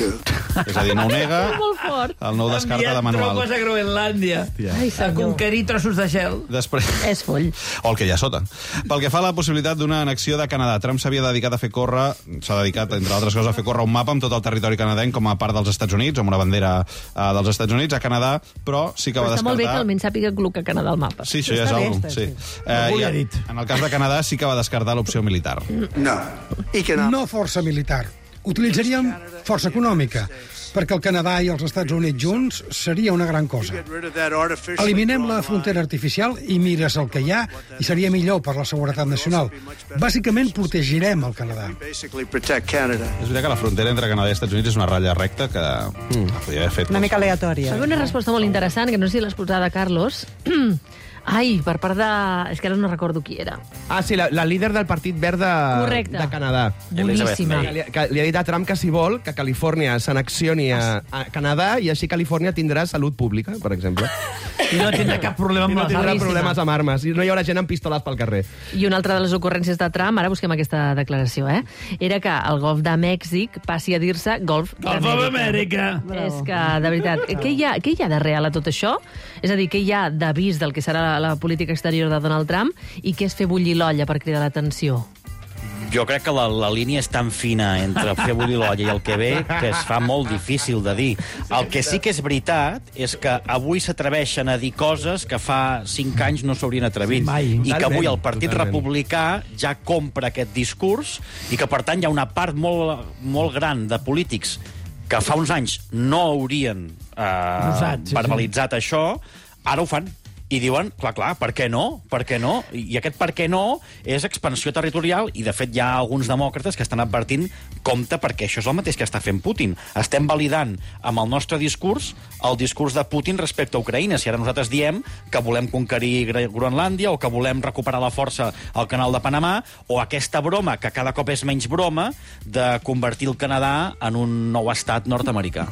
És a dir, no ho nega, el nou descarta de manual. Enviant tropes a Groenlàndia. Ai, a conquerir trossos de gel. Després... És foll. O el que hi ha sota. Pel que fa a la possibilitat d'una annexió de Canadà, Trump s'havia dedicat a fer córrer, s'ha dedicat, entre altres coses, a fer córrer un mapa amb tot el territori canadenc com a part dels Estats Units, amb una bandera uh, dels Estats Units, a Canadà, però sí que però va està descartar... molt bé que almenys sàpiga col·locar Canadà al mapa. Sí, això ja és algo. Sí. Uh, i, en el cas de Canadà sí que va descartar l'opció militar. No. No força militar. Utilitzaríem força econòmica, perquè el Canadà i els Estats Units junts seria una gran cosa. Eliminem la frontera artificial i mires el que hi ha i seria millor per la seguretat nacional. Bàsicament protegirem el Canadà. És veritat que la frontera entre Canadà i Estats Units és una ratlla recta que mm. podria haver fet... Una mica aleatòria. Hi ha una resposta molt interessant, que no sé si l'has posada, Carlos. Ai, per part de... És que ara no recordo qui era. Ah, sí, la, la líder del Partit Verd de, Correcte. de Canadà. Boníssima. Que li, que li ha dit a Trump que si vol que Califòrnia s'annexioni a, a Canadà i així Califòrnia tindrà salut pública, per exemple. I no tindrà cap problema amb I no les tindrà armes. problemes amb armes. I no hi haurà gent amb pistoles pel carrer. I una altra de les ocurrències de Trump, ara busquem aquesta declaració, eh? Era que el golf de Mèxic passi a dir-se golf d'Amèrica. És que, de veritat, què hi, ha, què hi ha de real a tot això? És a dir, què hi ha d'avís del que serà la, la política exterior de Donald Trump i què és fer bullir l'olla per cridar l'atenció? Jo crec que la, la línia és tan fina entre fer bullir l'olla i el que ve que es fa molt difícil de dir. El que sí que és veritat és que avui s'atreveixen a dir coses que fa cinc anys no s'haurien atrevit. Mai. I que avui el Partit Totalment. Republicà ja compra aquest discurs i que, per tant, hi ha una part molt, molt gran de polítics que fa uns anys no haurien eh, Usat, sí, verbalitzat sí. això, ara ho fan. I diuen, clar, clar, per què no? Per què no? I aquest per què no és expansió territorial i, de fet, hi ha alguns demòcrates que estan advertint compte perquè això és el mateix que està fent Putin. Estem validant amb el nostre discurs el discurs de Putin respecte a Ucraïna. Si ara nosaltres diem que volem conquerir Groenlàndia o que volem recuperar la força al canal de Panamà o aquesta broma, que cada cop és menys broma, de convertir el Canadà en un nou estat nord-americà.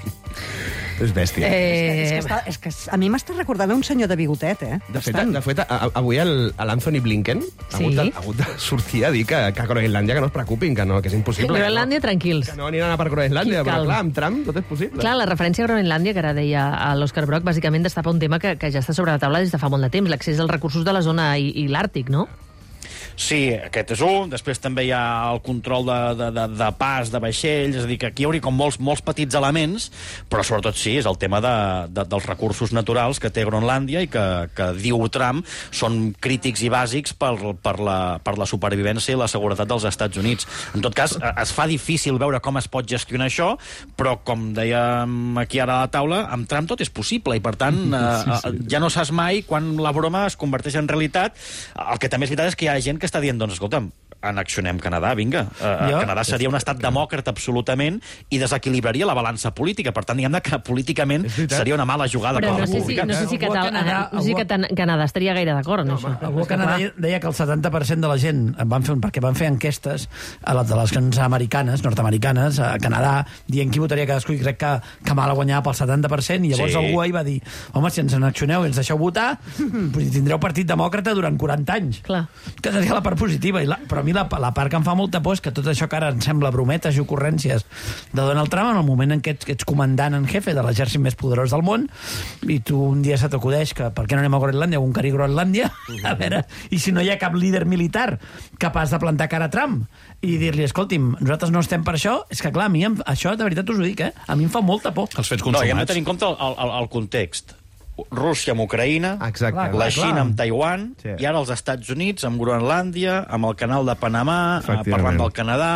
És bèstia. Eh... És, que, és, que està, és que a mi m'està recordant un senyor de bigotet, eh? De fet, de fet a, avui l'Anthony Blinken ha, Sí. hagut de, ha hagut de sortir a dir que, que a Groenlàndia que no es preocupin, que, no, que és impossible. Groenlàndia, tranquils. Que no aniran a per Groenlàndia, Qui però calma. clar, amb Trump tot és possible. Clar, la referència a Groenlàndia, que ara deia l'Òscar Brock, bàsicament destapa un tema que, que ja està sobre la taula des de fa molt de temps, l'accés als recursos de la zona i, i l'Àrtic, no? Sí, aquest és un. Després també hi ha el control de, de, de, de pas, de vaixells, és a dir, que aquí hi hauria com molts, molts petits elements, però sobretot sí, és el tema de, de, dels recursos naturals que té Groenlàndia i que, que diu Trump són crítics i bàsics per, per, la, per la supervivència i la seguretat dels Estats Units. En tot cas, es fa difícil veure com es pot gestionar això, però, com dèiem aquí ara a la taula, amb Trump tot és possible i, per tant, sí, sí. ja no saps mai quan la broma es converteix en realitat. El que també és veritat és que hi ha gent que està dient, doncs, escolta'm, annexionem Canadà, vinga. Uh, Jo? Canadà seria un estat demòcrata absolutament i desequilibraria la balança política. Per tant, diguem-ne que políticament seria una mala jugada Però per no als sé si, no republicans. sé si, Algú a Catal, Canadà- no sé si algú a- Catan- Canadà estaria gaire d'acord en això. Algú a Canadà deia que el setanta per cent de la gent van fer, perquè van fer enquestes a les de les grans americanes, nord-americanes, a Canadà, dient qui votaria cadascú, i crec que Kamala guanyava pel setanta per cent, i llavors Sí. algú ahir va dir, home, si ens annexioneu i ens deixeu votar, pues tindreu partit demòcrata durant quaranta anys. Clar. Que seria la part positiva. I la, però a mi la, la part que em fa molta por és que tot això que ara ens sembla brometes i ocurrències de Donald Trump, en el moment en què ets, que ets comandant en jefe de l'exèrcit més poderós del món, i tu un dia se t'acudeix que per què no anem a Groenlàndia o conquerir Groenlàndia, a veure, i si no hi ha cap líder militar capaç de plantar cara a Trump i dir-li, escolti'm, nosaltres no estem per això, és que clar, a mi em, això de veritat us ho dic, eh? A mi em fa molta por. Els fets No, i hem de consumats. tenir en compte el, el, el context. Rússia amb Ucraïna, Exacte. Clar, clar, la Xina clar. amb Taiwan, Sí. i ara els Estats Units amb Groenlàndia, amb el canal de Panamà, eh, Efectivament. parlant del Canadà,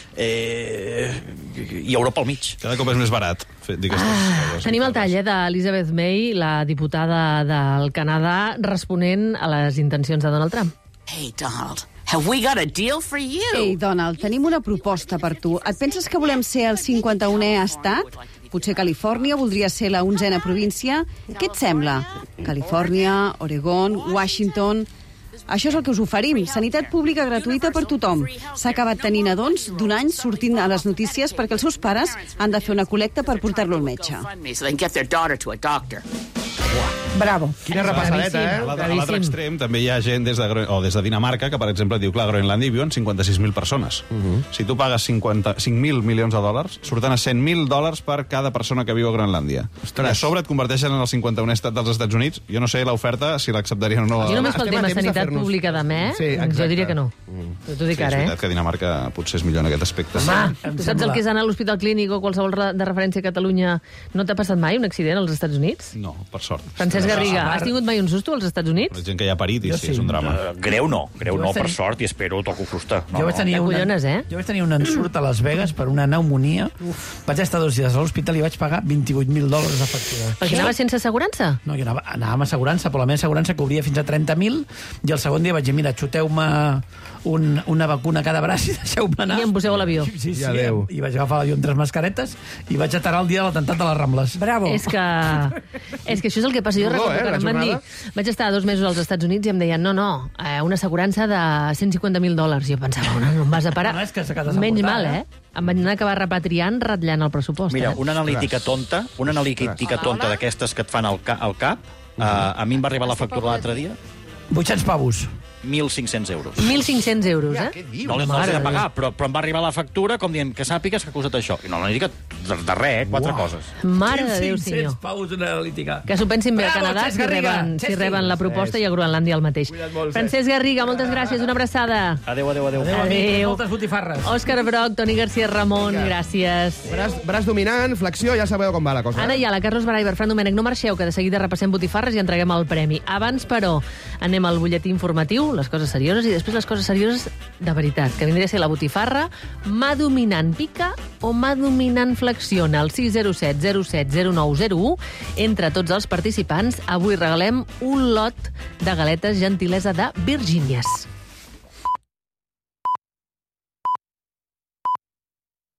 eh, i Europa al mig. Cada cop és més barat fer, dir aquestes coses. Tenim el tall eh, d'Elizabeth May, la diputada del Canadà, responent a les intencions de Donald Trump. Hey, Donald, have we got a deal for you? Ei, Donald, tenim una proposta per tu. Et penses que volem ser el cinquanta-unè estat? Potser Califòrnia voldria ser la onzena província? Què et sembla? Califòrnia, Oregon, Washington... Això és el que us oferim, sanitat pública gratuïta per tothom. S'ha acabat tenint nadons d'un any sortint a les notícies perquè els seus pares han de fer una col·lecta per portar-lo al metge. So they can get their daughter to a doctor. Bravo. Quina repassadeta, eh? A l'altre extrem també hi ha gent des de, o des de Dinamarca que, per exemple, diu que a Groenlàndia hi viuen cinquanta-sis mil persones. Uh -huh. Si tu pagues cinc mil milions de dòlars, surten a cent mil dòlars per cada persona que viu a Groenlàndia. I a sobre et converteixen en el cinquanta-unè estat dels Estats Units. Jo no sé l'oferta, si l'acceptarien o no. Jo només pel tema sanitat pública de me, sí, jo diria que no. Mm. T'ho dic sí, ara, eh? És veritat que Dinamarca potser és millor en aquest aspecte. Home, tu saps el que és anar a l'Hospital Clínic o qualsevol de referència a Catalunya? No t'ha passat mai un accident als Estats Units? No, per sort. Francesc Garriga, has tingut mai un susto als Estats Units? La gent que hi ha parit i sí, sí, és un drama. Uh, greu no, greu no, per sort, i espero toco fusta. No, jo, vaig tenir no. una, Collones, eh? jo vaig tenir un ensurt a Las Vegas per una pneumonia. Uf. Vaig estar dos dies a l'hospital i vaig pagar vint-i-vuit mil dòlars de factura. Perquè anava sense assegurança? No, jo anava, anava amb assegurança, però la meva assegurança cobria fins a trenta mil, i el segon dia vaig dir, mira, xuteu-me un, una vacuna a cada braç i deixeu-me anar. I em poseu a l'avió. Sí, sí, adeu. I vaig agafar l'avió amb tres mascaretes i vaig aterrar el dia de l'atemptat de les Rambles. Bravo. És que, és que això és el que passa. Jo recordo eh, que em van dir... Vaig estar dos mesos als Estats Units i em deien, no, no, eh, una assegurança de cent cinquanta mil dòlars. I jo pensava, no, no em vas a parar. No, és que menys mal, eh? Em vaig anar a acabar repatriant, ratllant el pressupost. Mira, eh? una analítica tonta, una analítica tonta d'aquestes que et fan al, ca al cap, uh, a mi em va arribar la factura l'altre dia. vuit-cents pavos. mil cinc-cents euros. mil cinc-cents euros, eh? No les he de pagar, però, però em va arribar la factura com dient que sàpigues que ha causat això. I no l'analítica de, de res, eh? Quatre coses. Mare de Déu, senyor. mil cinc-cents pavos una analítica. Que s'ho pensin bé a Canadà si reben, si reben la proposta i a Groenlàndia el mateix. Francesc Garriga, moltes gràcies, una abraçada. Adéu, adéu, adéu. Adéu, adéu. Moltes botifarres. Òscar Broc, Toni García Ramon, gràcies. Braç, braç dominant, flexió, ja sabeu com va la cosa. Anna Iala, Carlos Baray, Berfran Domènech, no marxeu, que de seguida repassem botifarres i entreguem el premi. Abans, però, anem al butlletí informatiu, les coses serioses, i després les coses serioses de veritat, que vindria a ser la botifarra. Mà dominant pica o mà dominant flexiona? Al sis zero set zero set zero nou zero u. Entre tots els participants, avui regalem un lot de galetes gentilesa de Virgínies.